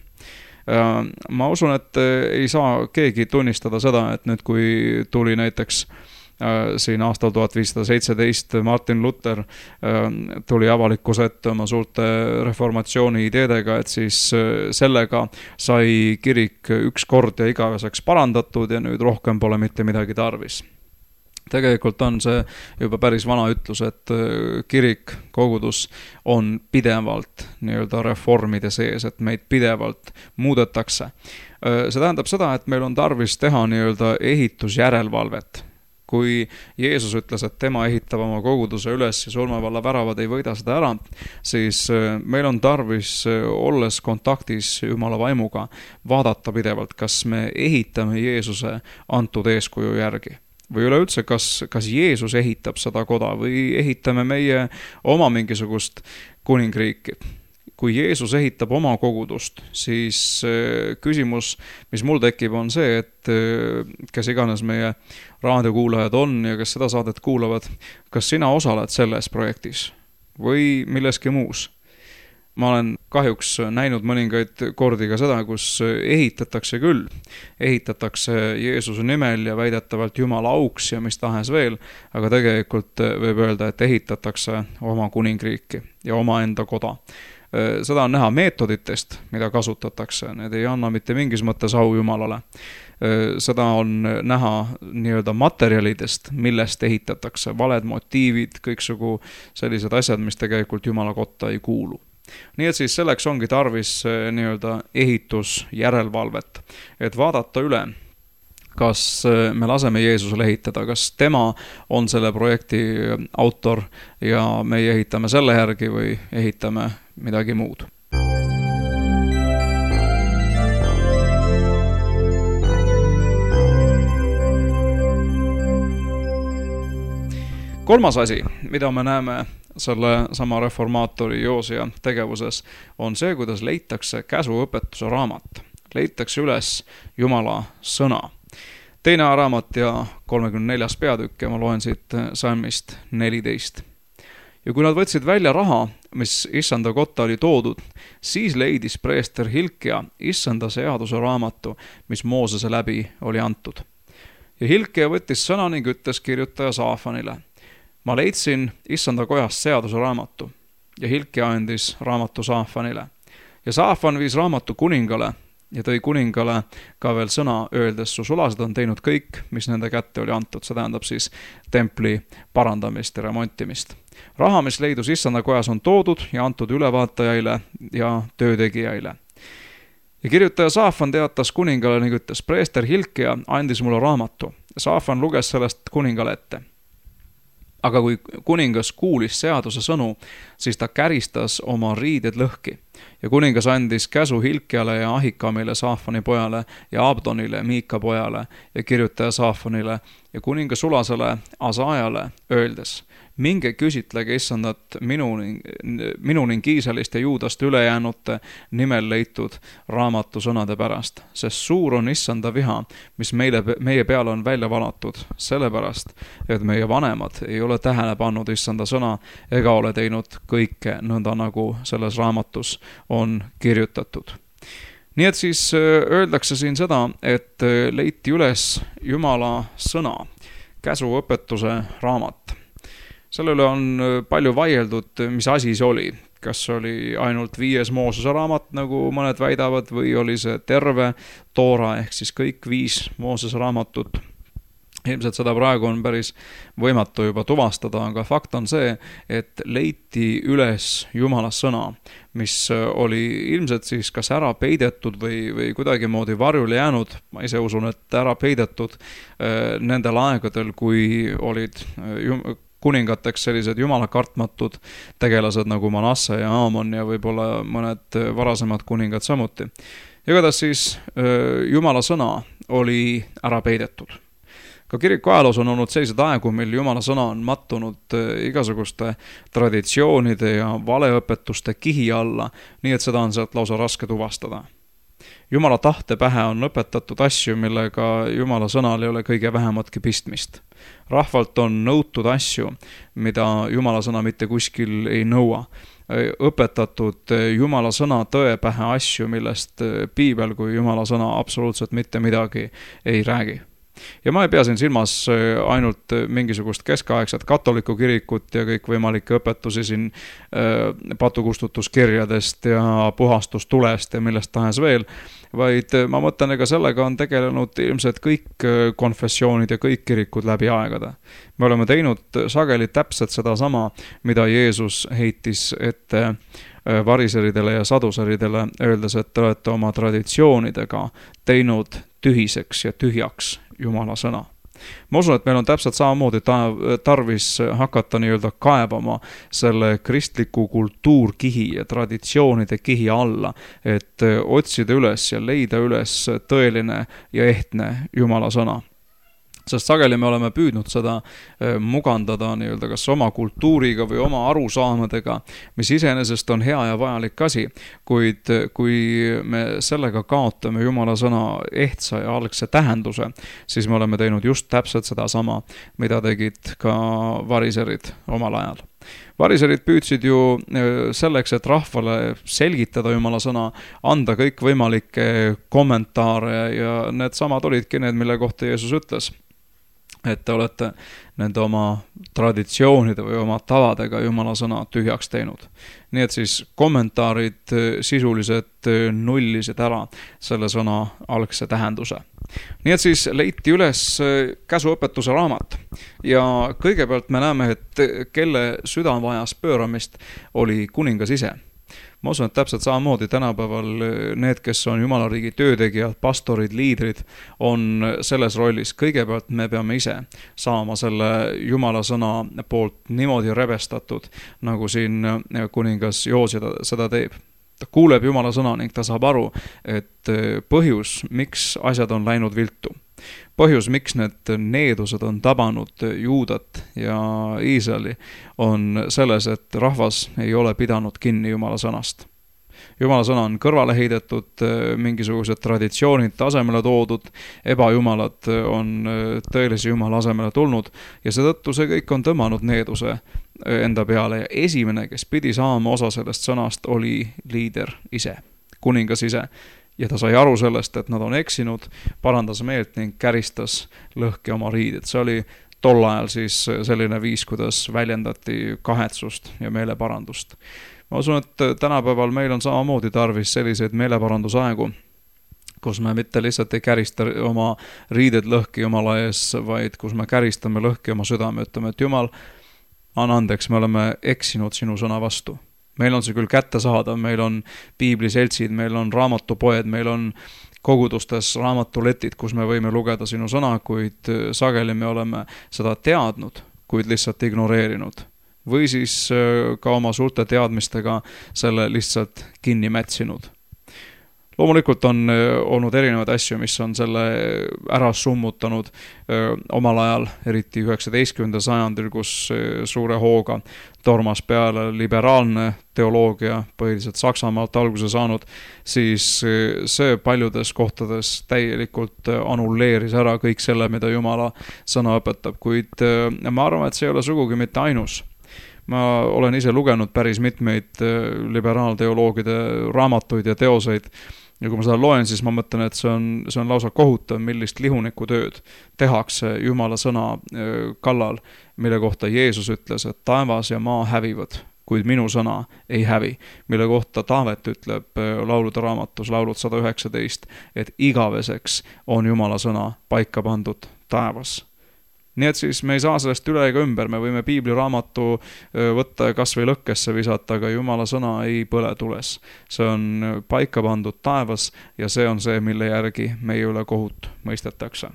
Ma usun, et ei saa keegi tunnistada seda, et nüüd kui tuli näiteks siin aastal 1517 Martin Luther tuli avalikkuse ette oma suurte reformatsiooni ideedega, et siis sellega sai kirik üks kord ja igaveseks parandatud ja nüüd rohkem pole mitte midagi tarvis. Tegelikult on see juba päris vana ütlus, et kirik, kogudus on pidevalt nii-öelda reformide sees, et meid pidevalt muudetakse. See tähendab seda, et meil on tarvis teha nii-öelda ehitusjärelvalvet. Kui Jeesus ütles, et tema ehitab oma koguduse üles ja surmavalla väravad ei võida seda ära, siis meil on tarvis, olles kontaktis Jumala vaimuga, vaadata pidevalt, kas me ehitame Jeesuse antud eeskuju järgi. Või üleüldse, kas Jeesus ehitab seda koda või ehitame meie oma mingisugust kuningriiki. kui Jeesus ehitab oma kogudust, siis küsimus, mis mul tekib, on see, et kes iganes meie raadiokuulajad on ja kes seda saadet kuulavad, kas sina osaled selles projektis või milleski muus? Ma olen kahjuks näinud mõningaid kordi ka seda, kus ehitatakse küll. Ehitatakse Jeesuse nimel ja väidetavalt Jumala auks ja mis tahes veel, aga tegelikult võib öelda, et ehitatakse oma kuningriiki ja oma enda koda. Seda on näha meetoditest, mida kasutatakse. Need ei anna mitte mingis mõttes au Jumalale. Seda on näha nii-öelda materjalidest, millest ehitatakse. Valed motiivid, kõiksugu sellised asjad, mis tegelikult Jumala kotta ei kuulu. Nii et siis selleks ongi tarvis nii-öelda ehitusjärelvalvet, et vaadata üle, kas me laseme Jeesusele ehitada, kas tema on selle projekti autor ja meie ehitame selle järgi või ehitame midagi muud. Kolmas asi, mida me näeme selle sama reformaatori Joosia tegevuses, on see, kuidas leitakse käsuõpetuse raamat. Leitakse üles Jumala sõna. 2. raamat ja 34. peatükk ja ma loen siit salmist 14. Ja kui nad võtsid välja raha, mis issanda kotta oli toodud, siis leidis preester Hilkia issanda seaduse raamatu, mis Moosese läbi oli antud. Ja Hilkia võttis sõna ning ütles kirjutaja Saafanile: ma leidsin issanda kojast seaduse raamatu ja Hilkia andis raamatu Saafanile. Ja Saafan viis raamatu kuningale ja tõi kuningale ka veel sõna öeldes, su sulased on teinud kõik, mis nende kätte oli antud. See tähendab siis templi parandamist ja remontimist. Raha, mis leidus issanda kojas, on toodud ja antud ülevaatajaile ja töötegijaile. Ja kirjutaja Saafan teatas kuningale ning ütles: preester Hilkia andis mulle raamatu. Saafan luges sellest kuningale ette. Aga kui kuningas kuulis seaduse sõnu, siis ta käristas oma riided lõhki. Ja kuningas andis käsu Hilkiale ja Ahikamile, Saafani pojale, ja Abdonile, Miika pojale, ja kirjutaja Saafanile ja kuninga sulasele Asaajale öeldes: minge küsitlege issandat minu ning Iisalist ja Juudast ülejäänute nimel leitud raamatu sõnade pärast, sest suur on issanda viha, mis meie peale on välja valatud, sellepärast, et meie vanemad ei ole tähele pannud issanda sõna ega ole teinud kõike nõnda, nagu selles raamatus on kirjutatud. Nii et siis öeldakse siin seda, et leiti üles Jumala sõna, käsuõpetuse raamat. Selle üle on palju vaieldud, mis asi see oli. Kas oli ainult 5 Moosese raamat, nagu mõned väidavad, või oli see terve Toora ehk siis kõik 5 Moosese raamatut. Ilmselt seda praegu on päris võimatu juba tuvastada, aga fakt on see, et leiti üles Jumala sõna, mis oli ilmselt siis kas ära peidetud või kuidagi moodi varjule jäänud. Ma ise usun, et ära peidetud nendel aegadel, kui olid kuningateks sellised jumalakartmatud tegelased nagu Manasse ja Aamon ja võib-olla mõned varasemad kuningad samuti. Igatahes siis Jumala sõna oli ära peidetud. Ka kiriku ajaloos on olnud sellised aegu, mil Jumala sõna on mattunud igasuguste traditsioonide ja valeõpetuste kihi alla, nii et seda on sealt lausa raske tuvastada. Jumala tahte pähe on õpetatud asju, millega Jumala sõnal ei ole kõige vähematki pistmist. Rahvalt on nõutud asju, mida Jumala sõna mitte kuskil ei nõua. Õpetatud Jumala sõna tõe pähe asju, millest piibel kui Jumala sõna absoluutselt mitte midagi ei räägi. Ja ma ei pea siin silmas ainult mingisugust keskaegset katoliku kirikut ja kõik võimalikke õpetusi siin patukustutuskirjadest ja puhastustulest ja millest tahes veel, vaid ma mõtlen, ega sellega on tegelenud ilmselt kõik konfessioonid ja kõik kirikud läbi aegade. Me oleme teinud sageli täpselt seda sama, mida Jeesus heitis ette variseridele ja saduseridele, öeldes, et te olete oma traditsioonidega teinud tühiseks ja tühjaks Jumala sõna. Ma usun, et meil on täpselt samamoodi tarvis hakata nii-öelda kaevama selle kristliku kultuurkihi ja traditsioonide kihi alla, et otsida üles ja leida üles tõeline ja ehtne Jumala sõna. Sest sageli me oleme püüdnud seda mugandada nii-öelda kas oma kultuuriga või oma arusaamadega, mis iseenesest on hea ja vajalik asi, kuid kui me sellega kaotame Jumala sõna ehtsa ja algse tähenduse, siis me oleme teinud just täpselt seda sama, mida tegid ka variserid omal ajal. Variserid püüdsid ju selleks, et rahvale selgitada Jumala sõna, anda kõik võimalikke kommentaare ja need samad olidki need, mille kohta Jeesus ütles, et te olete nende oma traditsioonide või oma tavadega Jumala sõna tühjaks teinud. Nii et siis kommentaarid sisuliselt nullisid ära selle sõna algse tähenduse. Nii et siis leiti üles käsuõpetuse raamat ja kõigepealt me näeme, et kelle süda vajas pööramist oli kuningas ise. Ma usun, et täpselt samamoodi tänapäeval need, kes on Jumala riigi töötegijad, pastorid, liidrid, on selles rollis. Kõigepealt me peame ise saama selle Jumala sõna poolt niimoodi rebestatud, nagu siin kuningas Joosia seda teeb. Ta kuuleb Jumala sõna ning ta saab aru, et põhjus, miks asjad on läinud viltu. Põhjus, miks need needused on tabanud Juudat ja Iisraeli, on selles, et rahvas ei ole pidanud kinni Jumala sõnast. Jumala sõna on kõrvale heidetud, mingisugused traditsioonid asemele toodud, ebajumalad on tõelise Jumala asemele tulnud ja seetõttu see kõik on tõmmanud needuse enda peale ja esimene, kes pidi saama osa sellest sõnast, oli liider ise, kuningas ise. Ja ta sai aru sellest, et nad on eksinud, parandas meelt ning käristas lõhki oma riided. See oli tol ajal siis selline viis, kuidas väljendati kahetsust ja meeleparandust. Ma usun, et tänapäeval meil on samamoodi tarvis selliseid meeleparandusaegu, kus me mitte lihtsalt ei kärista oma riided lõhki Jumala ees, vaid kus me käristame lõhki oma südame, ütleme, et Jumal, anna andeks, me oleme eksinud sinu sõna vastu. Meil on see küll kätte saada, meil on piibliseltsid, meil on raamatupoed, meil on kogudustes raamatuletid, kus me võime lugeda sinu sõna, kuid sageli me oleme seda teadnud, kuid lihtsalt ignoreerinud. Või siis ka oma suurte teadmistega selle lihtsalt kinni mätsinud. Loomulikult on olnud erinevaid asju, mis on selle ära summutanud omal ajal, eriti 19. sajandil, kus suure hooga tormas peale liberaalne teoloogia, põhiliselt Saksamaalt alguse saanud, siis see paljudes kohtades täielikult annulleeris ära kõik selle, mida Jumala sõna õpetab, kuid ma arvan, et see ei ole sugugi mitte ainus. Ma olen ise lugenud päris mitmeid liberaalteoloogide raamatuid ja teoseid, ja kui ma seda loen, siis ma mõtlen, et see on lausa kohutav, millist lihunikku tööd tehakse Jumala sõna kallal, mille kohta Jeesus ütles, et taevas ja maa hävivad, kuid minu sõna ei hävi, mille kohta Taavet ütleb laulude raamatus, laulud 119, et igaveseks on Jumala sõna paika pandud taevas. Nii et siis me ei saa sellest üle ega ümber, me võime piibliraamatu võtta kas või lõkkesse visata, aga Jumala sõna ei põle tules. See on paika pandud taevas ja see on see, mille järgi meie üle kohut mõistetakse.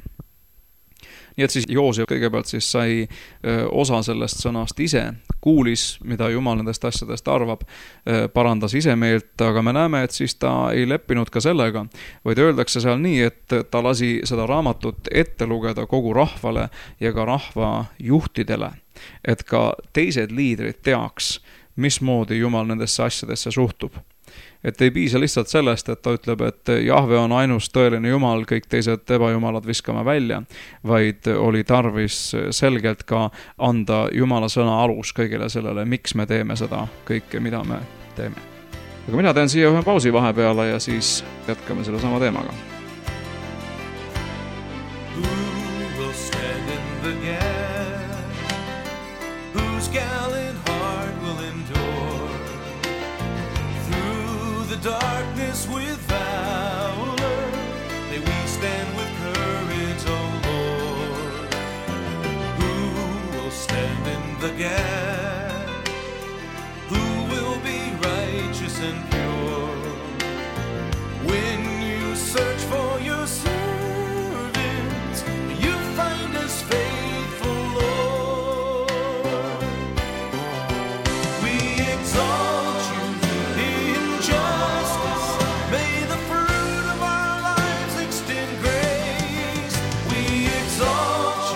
Nii et siis Joosia kõigepealt siis sai osa sellest sõnast ise, kuulis, mida Jumal nendest asjadest arvab, parandas ise meelt, aga me näeme, et siis ta ei leppinud ka sellega, vaid öeldakse seal nii, et ta lasi seda raamatut ette lugeda kogu rahvale ja ka rahva juhtidele, et ka teised liidrid teaks, mismoodi Jumal nendesse asjadesse suhtub. Et ei piisa lihtsalt sellest, et ta ütleb, et Jahve on ainus tõeline Jumal, kõik teised ebajumalad viskame välja, vaid oli tarvis selgelt ka anda Jumala sõna alus kõigele sellele, miks me teeme seda kõike, mida me teeme. Aga mina teen siia ühe pausi vahepeale ja siis jätkame selle sama teemaga. Darkness with valor, may we stand with courage, O Lord. Who will stand in the gap? Who will be righteous and pure? When you search for your servants, you find us faithful, Lord. We exalt extend grace. We exalt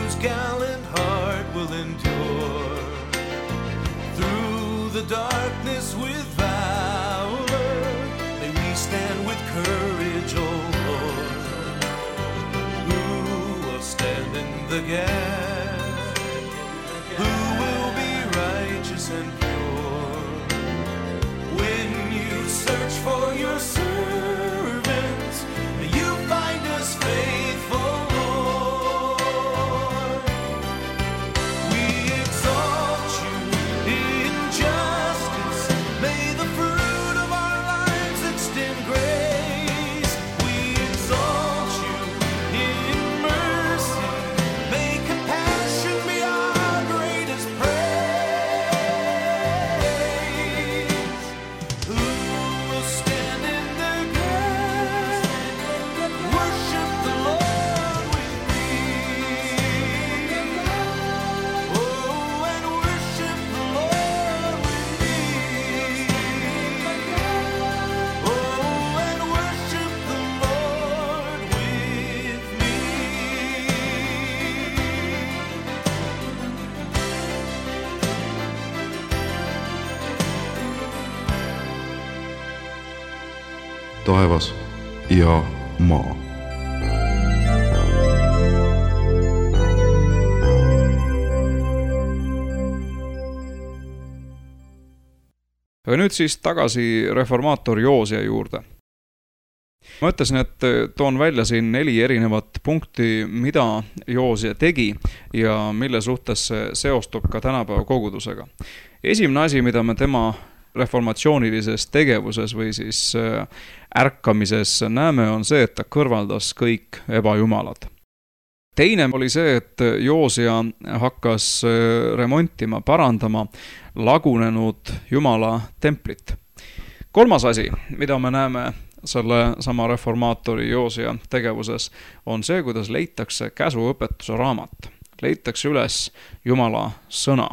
whose gallant heart will endure through the darkness with valor. May we stand with courage, O Lord, who will stand in the gap, who will be righteous and pure. When you search for your servants, may you find us faithful, Lord. We exalt you in justice. May the fruit of our lives extend grace. We exalt you in mercy. May compassion be our greatest praise. Who will stand in the gap? Worship the Lord with me. Oh, and worship the Lord with me. Oh, and worship the Lord with me. taevas ja maa. Aga nüüd siis tagasi reformaator Joosia juurde. Ma ütlesin, et toon välja siin 4 erinevat punkti, mida Joosia tegi ja mille suhtes see seostub ka tänapäeva kogudusega. Esimene asi, mida me tema reformatsioonilises tegevuses või siis ärkamises näeme, on see, et ta kõrvaldas kõik ebajumalad. Teine oli see, et Joosia hakkas remontima, parandama lagunenud Jumala templit. Kolmas asi, mida me näeme selle sama reformaatori Joosia tegevuses, on see, kuidas leitakse käsuõpetuse raamat. Leitakse üles Jumala sõna.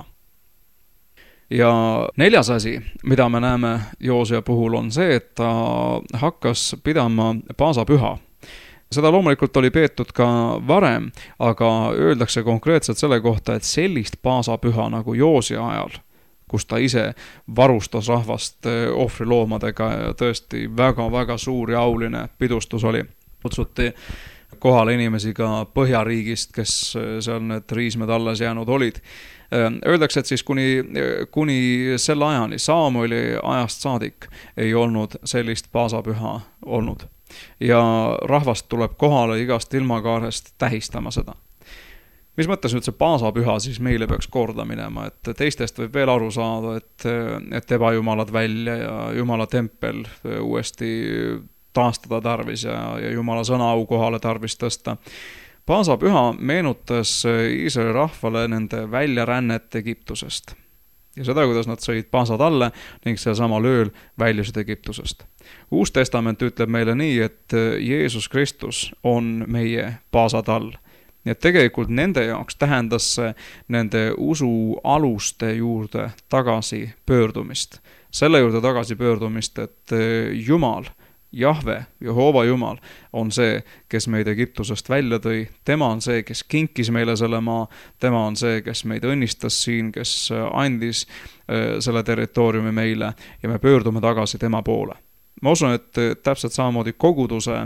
Ja 4. asi, mida me näeme Joosia puhul, on see, et ta hakkas pidama paasapüha. Seda loomulikult oli peetud ka varem, aga öeldakse konkreetselt selle kohta, et sellist paasapüha nagu Joosia ajal, kus ta ise varustas rahvast ohvriloomadega ja tõesti väga-väga suur ja auline pidustus oli. Kutsuti kohale inimesi ka Põhjariigist, kes seal need riismed alles jäänud olid. Öeldakse, et siis kuni selle ajani, Saamueli ajast saadik, ei olnud sellist paasapüha olnud. Ja rahvast tuleb kohale igast ilmakaarest tähistama seda. Mis mõttes nüüd see paasapüha siis meile peaks korda minema, et teistest võib veel aru saada, et ebajumalad välja ja Jumala tempel uuesti taastada tarvis ja Jumala sõna au kohale tarvis tõsta. Paasapüha meenutas Iisraeli rahvale nende väljarännet Egiptusest ja seda, kuidas nad sõid paasad alle ning selle samal ööl väljusid Egiptusest. Uus testament ütleb meile nii, et Jeesus Kristus on meie paasad all. Nii et tegelikult nende jaoks tähendas see nende usu aluste juurde tagasi pöördumist. Selle juurde tagasi pöördumist, et Jumal, Jahve, Jehova Jumal on see, kes meid Egiptusest välja tõi. Tema on see, kes kinkis meile selle maa. Tema on see, kes meid õnnistas siin, kes andis selle territooriumi meile ja me pöördume tagasi tema poole. Ma usun, et täpselt samamoodi koguduse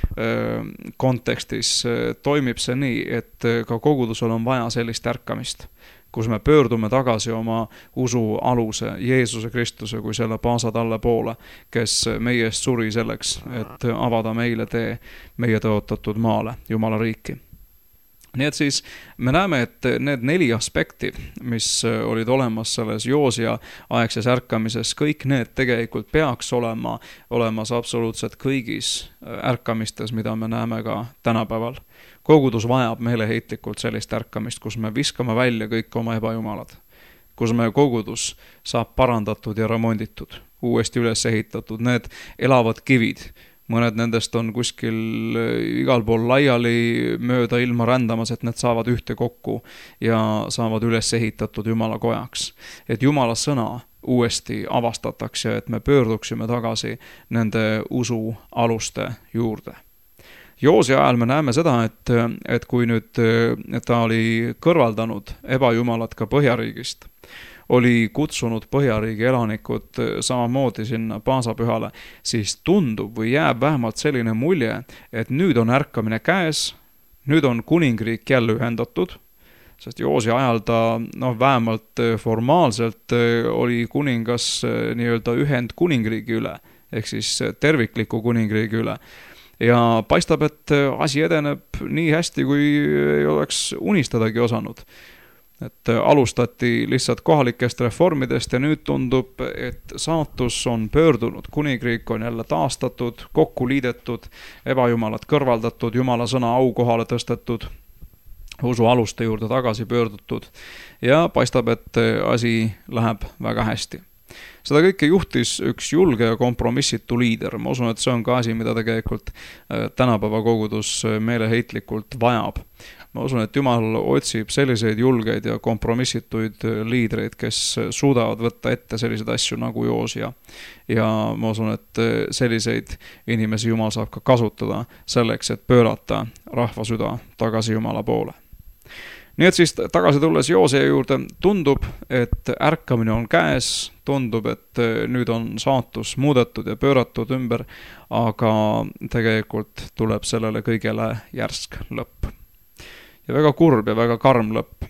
kontekstis toimib see nii, et ka kogudusel on vaja sellist ärkamist, kus me pöördume tagasi oma usu aluse Jeesuse Kristuse kui selle paasad alle poole, kes meie eest suri selleks, et avada meile tee meie tõotatud maale, Jumala riiki. Nii et siis me näeme, et need 4 aspekti, mis olid olemas selles Joosia aegses ärkamises, kõik need tegelikult peaks olemas absoluutselt kõigis ärkamistes, mida me näeme ka tänapäeval. Kogudus vajab meeleheitlikult sellist ärkamist, kus me viskame välja kõik oma ebajumalad, kus me kogudus saab parandatud ja remonditud, uuesti üles ehitatud, need elavad kivid. Mõned nendest on kuskil igal pool laiali mööda ilma rändamas, et need saavad ühte kokku ja saavad üles ehitatud Jumala kojaks. Et Jumala sõna uuesti avastatakse, et me pöörduksime tagasi nende usu aluste juurde. Joosia ajal me näeme seda, et kui nüüd ta oli kõrvaldanud ebajumalad ka Põhjariigist, oli kutsunud Põhjariigi elanikud samamoodi sinna paasapühale, siis tundub või jääb vähemalt selline mulje, et nüüd on ärkamine käes, nüüd on kuningriik jälle ühendatud, sest Joosia ajal ta vähemalt formaalselt oli kuningas nii-öelda ühendkuningriigi üle, ehk siis tervikliku kuningriigi üle. Ja paistab, et asi edeneb nii hästi, kui ei oleks unistadagi osanud. Et alustati lihtsalt kohalikest reformidest ja nüüd tundub, et saatus on pöördunud. Kuningriik on jälle taastatud, kokku liidetud, ebajumalad kõrvaldatud, jumala sõna au kohale tõstetud, usu aluste juurde tagasi pöördutud ja paistab, et asi läheb väga hästi. Seda kõike juhtis üks julge ja kompromissitu liider. Ma usun, et see on ka asi, mida tegelikult tänapäeva kogudus meeleheitlikult vajab. Ma usun, et Jumal otsib selliseid julgeid ja kompromissituid liidreid, kes suudavad võtta ette selliseid asju nagu Joosia. Ja ma usun, et selliseid inimesi Jumal saab ka kasutada selleks, et pöörata rahva süda tagasi Jumala poole. Nii et siis tagasi tulles Joosia juurde, tundub, et ärkamine on käes, tundub, et nüüd on saatus muudetud ja pööratud ümber, aga tegelikult tuleb sellele kõigele järsk lõpp. Ja väga kurb ja väga karm lõpp.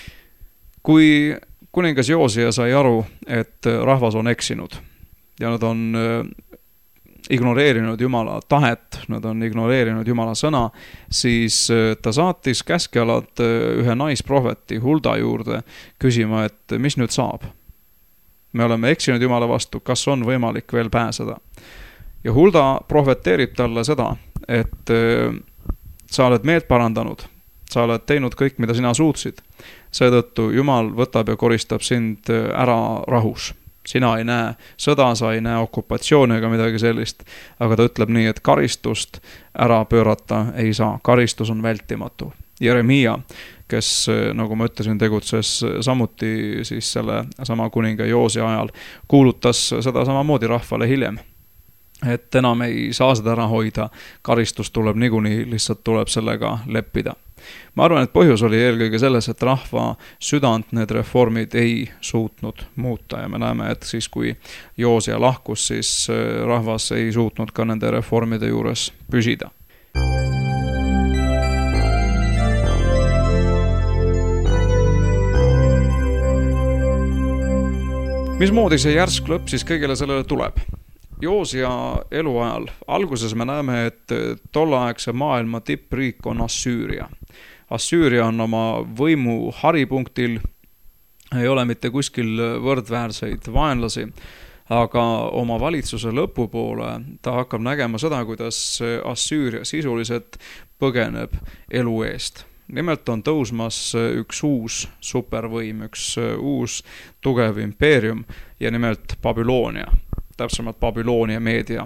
Kui kuningas Joosia sai aru, et rahvas on eksinud ja nad on ignoreerinud Jumala tahet, nad on ignoreerinud Jumala sõna, siis ta saatis käskjalad ühe naisprohveti Hulda juurde küsima, et mis nüüd saab? Me oleme eksinud Jumala vastu, kas on võimalik veel pääseda? Ja Hulda prohveteerib talle seda, et sa oled meelt parandanud, sa oled teinud kõik, mida sina suutsid. Seetõttu Jumal võtab ja koristab sind ära rahus. Sina ei näe sõda, sa ei näe okupatsiooni ega midagi sellist, aga ta ütleb nii, et karistust ära pöörata ei saa. Karistus on vältimatu. Jeremia, kes, nagu ma ütlesin, tegutses samuti siis selle sama kuninga Joosia ajal, kuulutas seda samamoodi rahvale hiljem. Et enam ei saa seda ära hoida, karistus tuleb niikuinii, lihtsalt tuleb sellega leppida. Ma arvan, et põhjus oli eelkõige selles, et rahva südant need reformid ei suutnud muuta ja me näeme, et siis kui Joosia lahkus, siis rahvas ei suutnud ka nende reformide juures püsida. Mismoodi see järsk lõpp siis kõigele sellele tuleb? Joosia eluajal alguses me näeme, et tolleaegse maailma tippriik on Assüüria. Assüüria on oma võimu haripunktil, ei ole mitte kuskil võrdväärseid vaenlasi, aga oma valitsuse lõpupoole ta hakkab nägema seda, kuidas Assüüria sisuliselt põgeneb elu eest. Nimelt on tõusmas üks uus supervõim, üks uus tugev impeerium ja nimelt Babyloonia. Täpsemalt Babyloonia meedia.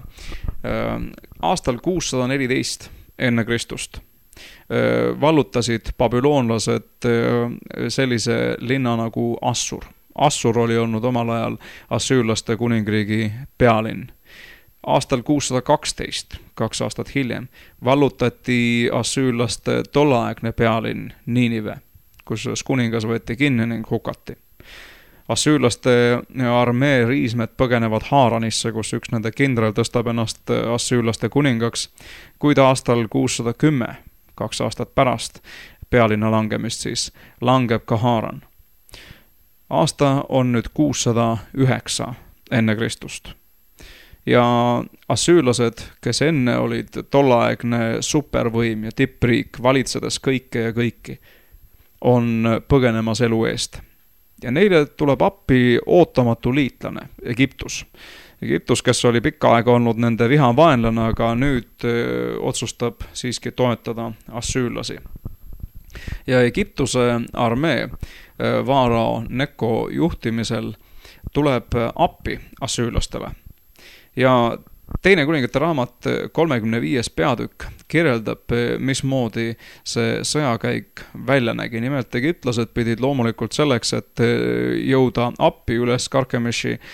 Aastal 614 enne Kristust vallutasid babüloonlased sellise linna nagu Assur. Assur oli olnud omal ajal assüürlaste kuningriigi pealinn. Aastal 612, 2 aastat hiljem, vallutati assüürlaste tolleaegne pealinn Niinive, kus kuningas võeti kinni ning hukati. Assüürlaste armee riismed põgenevad Haaranisse, kus üks nende kindral tõstab ennast assüürlaste kuningaks, kuid aastal 610, 2 aastat pärast pealinna langemist siis, langeb ka Haaran. Aasta on nüüd 609 enne Kristust. Ja assüürlased, kes enne olid tolleaegne supervõim ja tippriik, valitsedes kõike ja kõiki, on põgenemas elu eest. Ja neile tuleb appi ootamatu liitlane, Egiptus. Egiptus, kes oli pikka aega olnud nende vihavaenlane, aga nüüd otsustab siiski toetada assüürlasi. Ja Egiptuse armee Vaarao Neko juhtimisel tuleb appi assüürlastele. Ja teine kuningate raamat 35. peatükk kirjeldab, mismoodi see sõjakäik välja nägi. Nimelt egiptlased pidid loomulikult selleks, et jõuda appi üles Karkemishi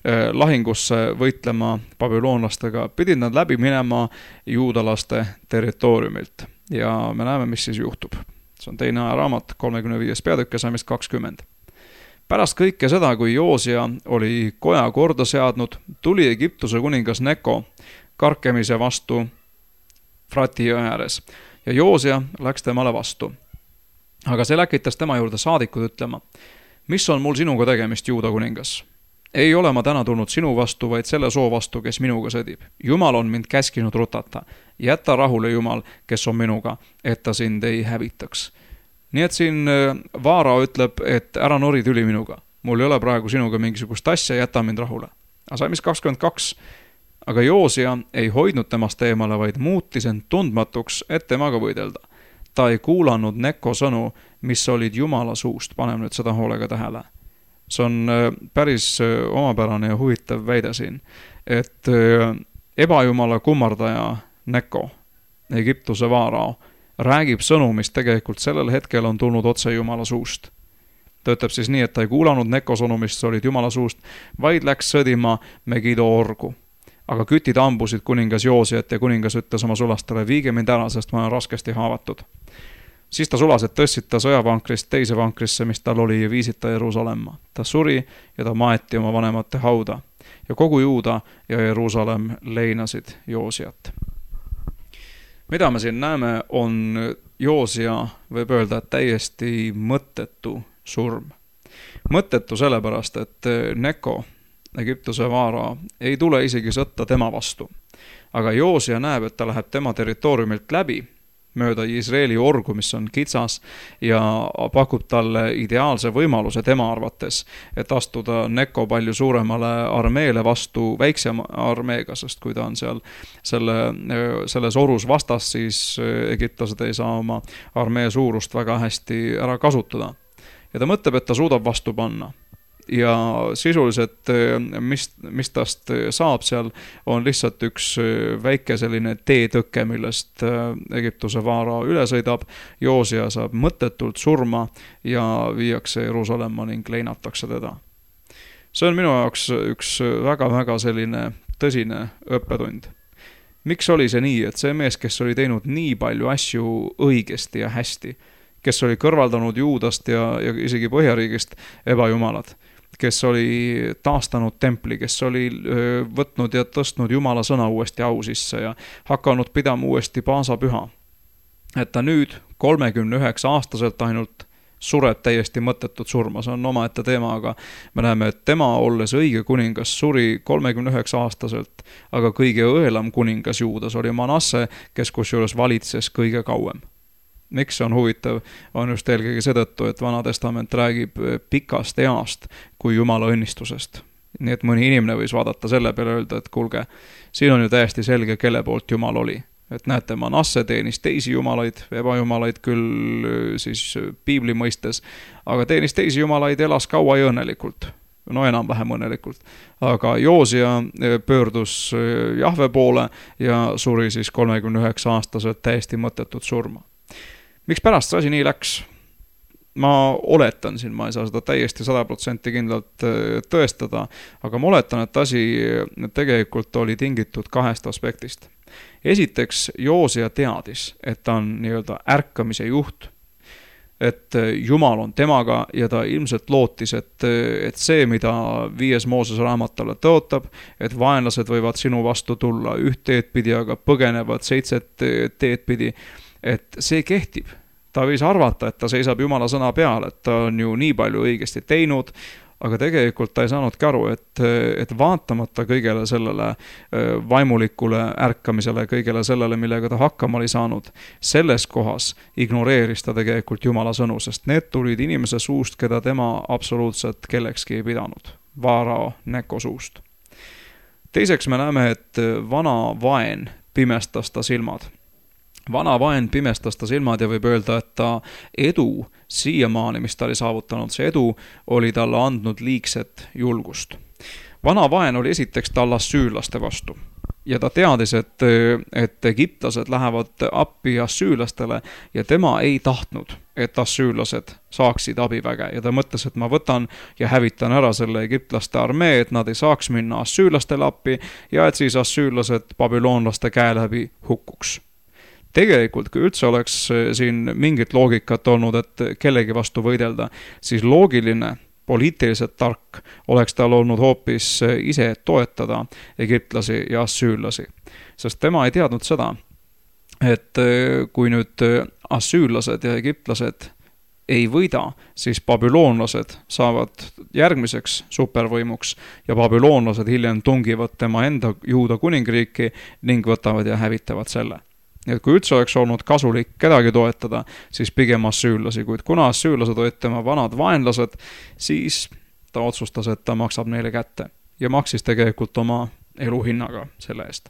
lahingusse võitlema babüloonlastega, pidid nad läbi minema juudalaste territooriumilt. Ja me näeme, mis siis juhtub. See on teine ajaraamat, 35. peatükk ja salmist 20. Pärast kõike seda, kui Joosia oli koja korda seadnud, tuli Egiptuse kuningas Neko karkemise vastu Frati jõe ääres ja Joosia läks temale vastu. Aga see läkitas tema juurde saadikud ütlema, mis on mul sinuga tegemist, Juuda kuningas? Ei ole ma täna tulnud sinu vastu, vaid selle soo vastu, kes minuga sõdib. Jumal on mind käskinud rutata. Jäta rahule, Jumal, kes on minuga, et ta sind ei hävitaks. Nii et siin Vaara ütleb, et ära nori tüli minuga. Mul ei ole praegu sinuga mingisugust asja, jäta mind rahule. Salmis 22. Aga Joosia ei hoidnud temast eemale, vaid muutis end tundmatuks, et temaga võidelda. Ta ei kuulanud Neko sõnu, mis olid Jumala suust. Panem nüüd seda hoolega tähele. See on päris omapärane ja huvitav väide siin, et ebajumala kummardaja Neko, Egiptuse Vaarao, räägib sõnu, mis tegelikult sellel hetkel on tulnud otse Jumala suust. Ta ütleb siis nii, et ta ei kuulanud Neko sõnu, mis olid Jumala suust, vaid läks sõdima Megido orgu. Aga kütid ambusid kuningas Joosiat ja kuningas ütles oma sulastele, viige mind ära, sest ma olen raskesti haavatud. Siis ta sulased tõssid ta sõjavankrist teise vankrisse, mis tal oli, ja viisid ta Jeruusalemma. Ta suri ja ta maeti oma vanemate hauda. Ja kogu Juuda ja Jeruusalemm leinasid Joosiat. Mida me siin näeme, on Joosia, võib öelda, täiesti mõttetu surm. Mõttetu sellepärast, et Neko, Egiptuse Vaara, ei tule isegi sõtta tema vastu. Aga Joosia näeb, et ta läheb tema territooriumilt läbi, mööda Iisraeli orgu, mis on kitsas, ja pakub talle ideaalse võimaluse tema arvates, et astuda Neko palju suuremale armeele vastu väiksema armeega, sest kui ta on seal selles orus vastas, siis egiptlased ei saa oma armee suurust väga hästi ära kasutada. Ja ta mõtleb, et ta suudab vastu panna. Ja sisuliselt, mis tast saab seal, on lihtsalt üks väike selline teetõkke, millest Egiptuse Vaara üle sõidab. Joosia saab mõttetult surma ja viiakse Jeruusalemma ning leinatakse teda. See on minu jaoks üks väga-väga selline tõsine õppetund. Miks oli see nii, et see mees, kes oli teinud nii palju asju õigesti ja hästi, kes oli kõrvaldanud Juudast ja isegi Põhjariigist ebajumalad, kes oli taastanud templi, kes oli võtnud ja tõstnud Jumala sõna uuesti au sisse ja hakanud pidama uuesti paasapüha. Et ta nüüd 39-aastaselt ainult sureb täiesti mõttetut surma. See on omaette teema, aga me näeme, et tema olles õige kuningas suri 39-aastaselt, aga kõige õelam kuningas Juudas oli Manasse, kes kusjuures valitses kõige kauem. Miks see on huvitav, on just eelkõige seetõttu, et Vana Testament räägib pikast east kui Jumala õnnistusest. Nii et mõni inimene võis vaadata selle peale öelda, et kuulge, siin on ju täiesti selge, kelle poolt Jumal oli. Et näete, Manasse teenis teisi jumalaid, ebajumalaid küll siis piibli mõistes, aga teenis teisi jumalaid, elas kaua ja õnnelikult. No enam-vähem õnnelikult. Aga Joosia pöördus Jahve poole ja suri siis 39-aastaselt täiesti mõttetut surma. Miks pärast see asi nii läks? Ma oletan siin, ma ei saa seda täiesti 100% kindlalt tõestada, aga ma oletan, et asi tegelikult oli tingitud kahest aspektist. Esiteks, Joosia teadis, et ta on nii-öelda ärkamise juht, et Jumal on temaga ja ta ilmselt lootis, et see, mida 5. Moosese raamat talle tõotab, et vaenlased võivad sinu vastu tulla 1 teed pidi, aga põgenevad 7 teed pidi, et see kehtib. Ta võis arvata, et ta seisab Jumala sõna peal, et ta on ju nii palju õigesti teinud, aga tegelikult ta ei saanudki aru, et vaatamata kõigele sellele vaimulikule ärkamisele, kõigele sellele, millega ta hakkama oli saanud, selles kohas ignoreeris ta tegelikult Jumala sõnu, sest need tulid inimese suust, keda tema absoluutselt kellekski ei pidanud. Vaarao Neko suust. Teiseks me näeme, et vana vaen pimestas ta silmad. Vana vaen pimestas ta silmad ja võib öelda, et ta edu siiamaani, mis ta oli saavutanud, see edu oli talle andnud liigset julgust. Vana vaen oli esiteks tallas süürlaste vastu. ja ta teadis, et egiptlased lähevad appi assüürlastele ja tema ei tahtnud, et assüürlased saaksid abiväge ja ta mõtles, et ma võtan ja hävitan ära selle egiptlaste armee, et nad ei saaks minna assüürlastele appi ja et siis assüürlased babüloonlaste käe läbi hukkuks. Tegelikult, kui üldse oleks siin mingit loogikat olnud, et kellegi vastu võidelda, siis loogiline, poliitiliselt tark oleks tal olnud hoopis ise toetada egiptlasi ja assüürlasi. Sest tema ei teadnud seda, et kui nüüd assüürlased ja egiptlased ei võida, siis babüloonlased saavad järgmiseks supervõimuks ja babüloonlased hiljem tungivad tema enda Juuda kuningriiki ning võtavad ja hävitavad selle. Nii et kui üldse oleks olnud kasulik kedagi toetada, siis pigem assüürlasi, kuid kuna assüürlased olid tema vanad vaenlased, siis ta otsustas, et ta maksab neile kätte ja maksis tegelikult oma eluhinnaga selle eest.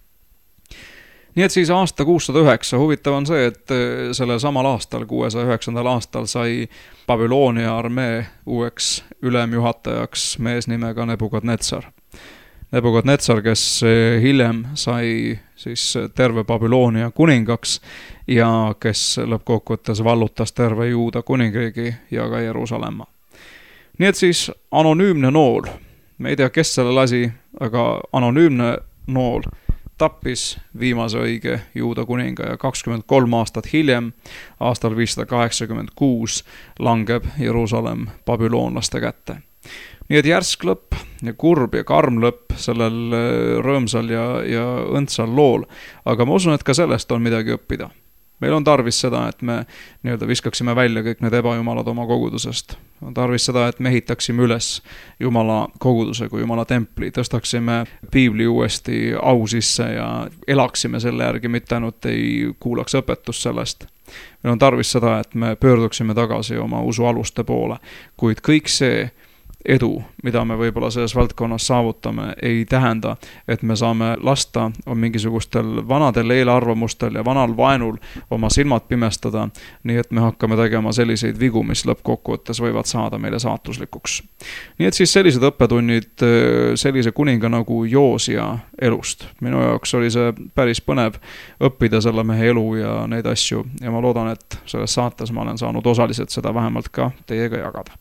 Nii et siis aasta 609, huvitav on see, et sellel samal aastal, 609. aastal sai Babyloonia armee uueks ülemjuhatajaks mees nimega Nebukadnetsar. Nebukadnetsar, kes hiljem sai siis terve Babyloonia kuningaks ja kes lõppkokkuvõttes vallutas terve Juuda kuningriigi ja ka Jeruusalemma. Nii et siis anonüümne nool, me ei tea, kes selle lasi, aga anonüümne nool tappis viimase õige Juuda kuninga ja 23 aastat hiljem, aastal 586, langeb Jeruusalemm babüloonlaste kätte. Nii et järsk lõpp ja kurb ja karm lõpp sellel rõõmsal ja õndsal lool, aga ma usun, et ka sellest on midagi õppida. Meil on tarvis seda, et me nii-öelda viskaksime välja kõik need ebajumalad oma kogudusest. On tarvis seda, et me ehitaksime üles Jumala koguduse kui Jumala templi, tõstaksime piibli uuesti au sisse ja elaksime selle järgi, mitte ainult ei kuulaks õpetust sellest. Meil on tarvis seda, et me pöörduksime tagasi oma usu aluste poole, kuid kõik see edu, mida me võib-olla selles valdkonnas saavutame, ei tähenda, et me saame lasta mingisugustel vanadel eelarvamustel ja vanal vaenul oma silmad pimestada, nii et me hakkame tegema selliseid vigu, mis lõppkokkuvõttes võivad saada meile saatuslikuks. Nii et siis sellised õppetunnid sellise kuninga nagu Joosia elust. Minu jaoks oli see päris põnev õppida selle mehe elu ja neid asju ja ma loodan, et selles saates ma olen saanud osaliselt seda vähemalt ka teiega jagada.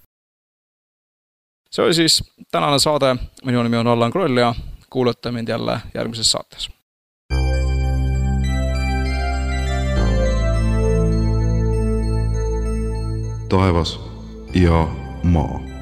See oli siis tänane saade, minu nimi on Allan Kroll ja kuulate mind jälle järgmises saates. Taevas ja maa.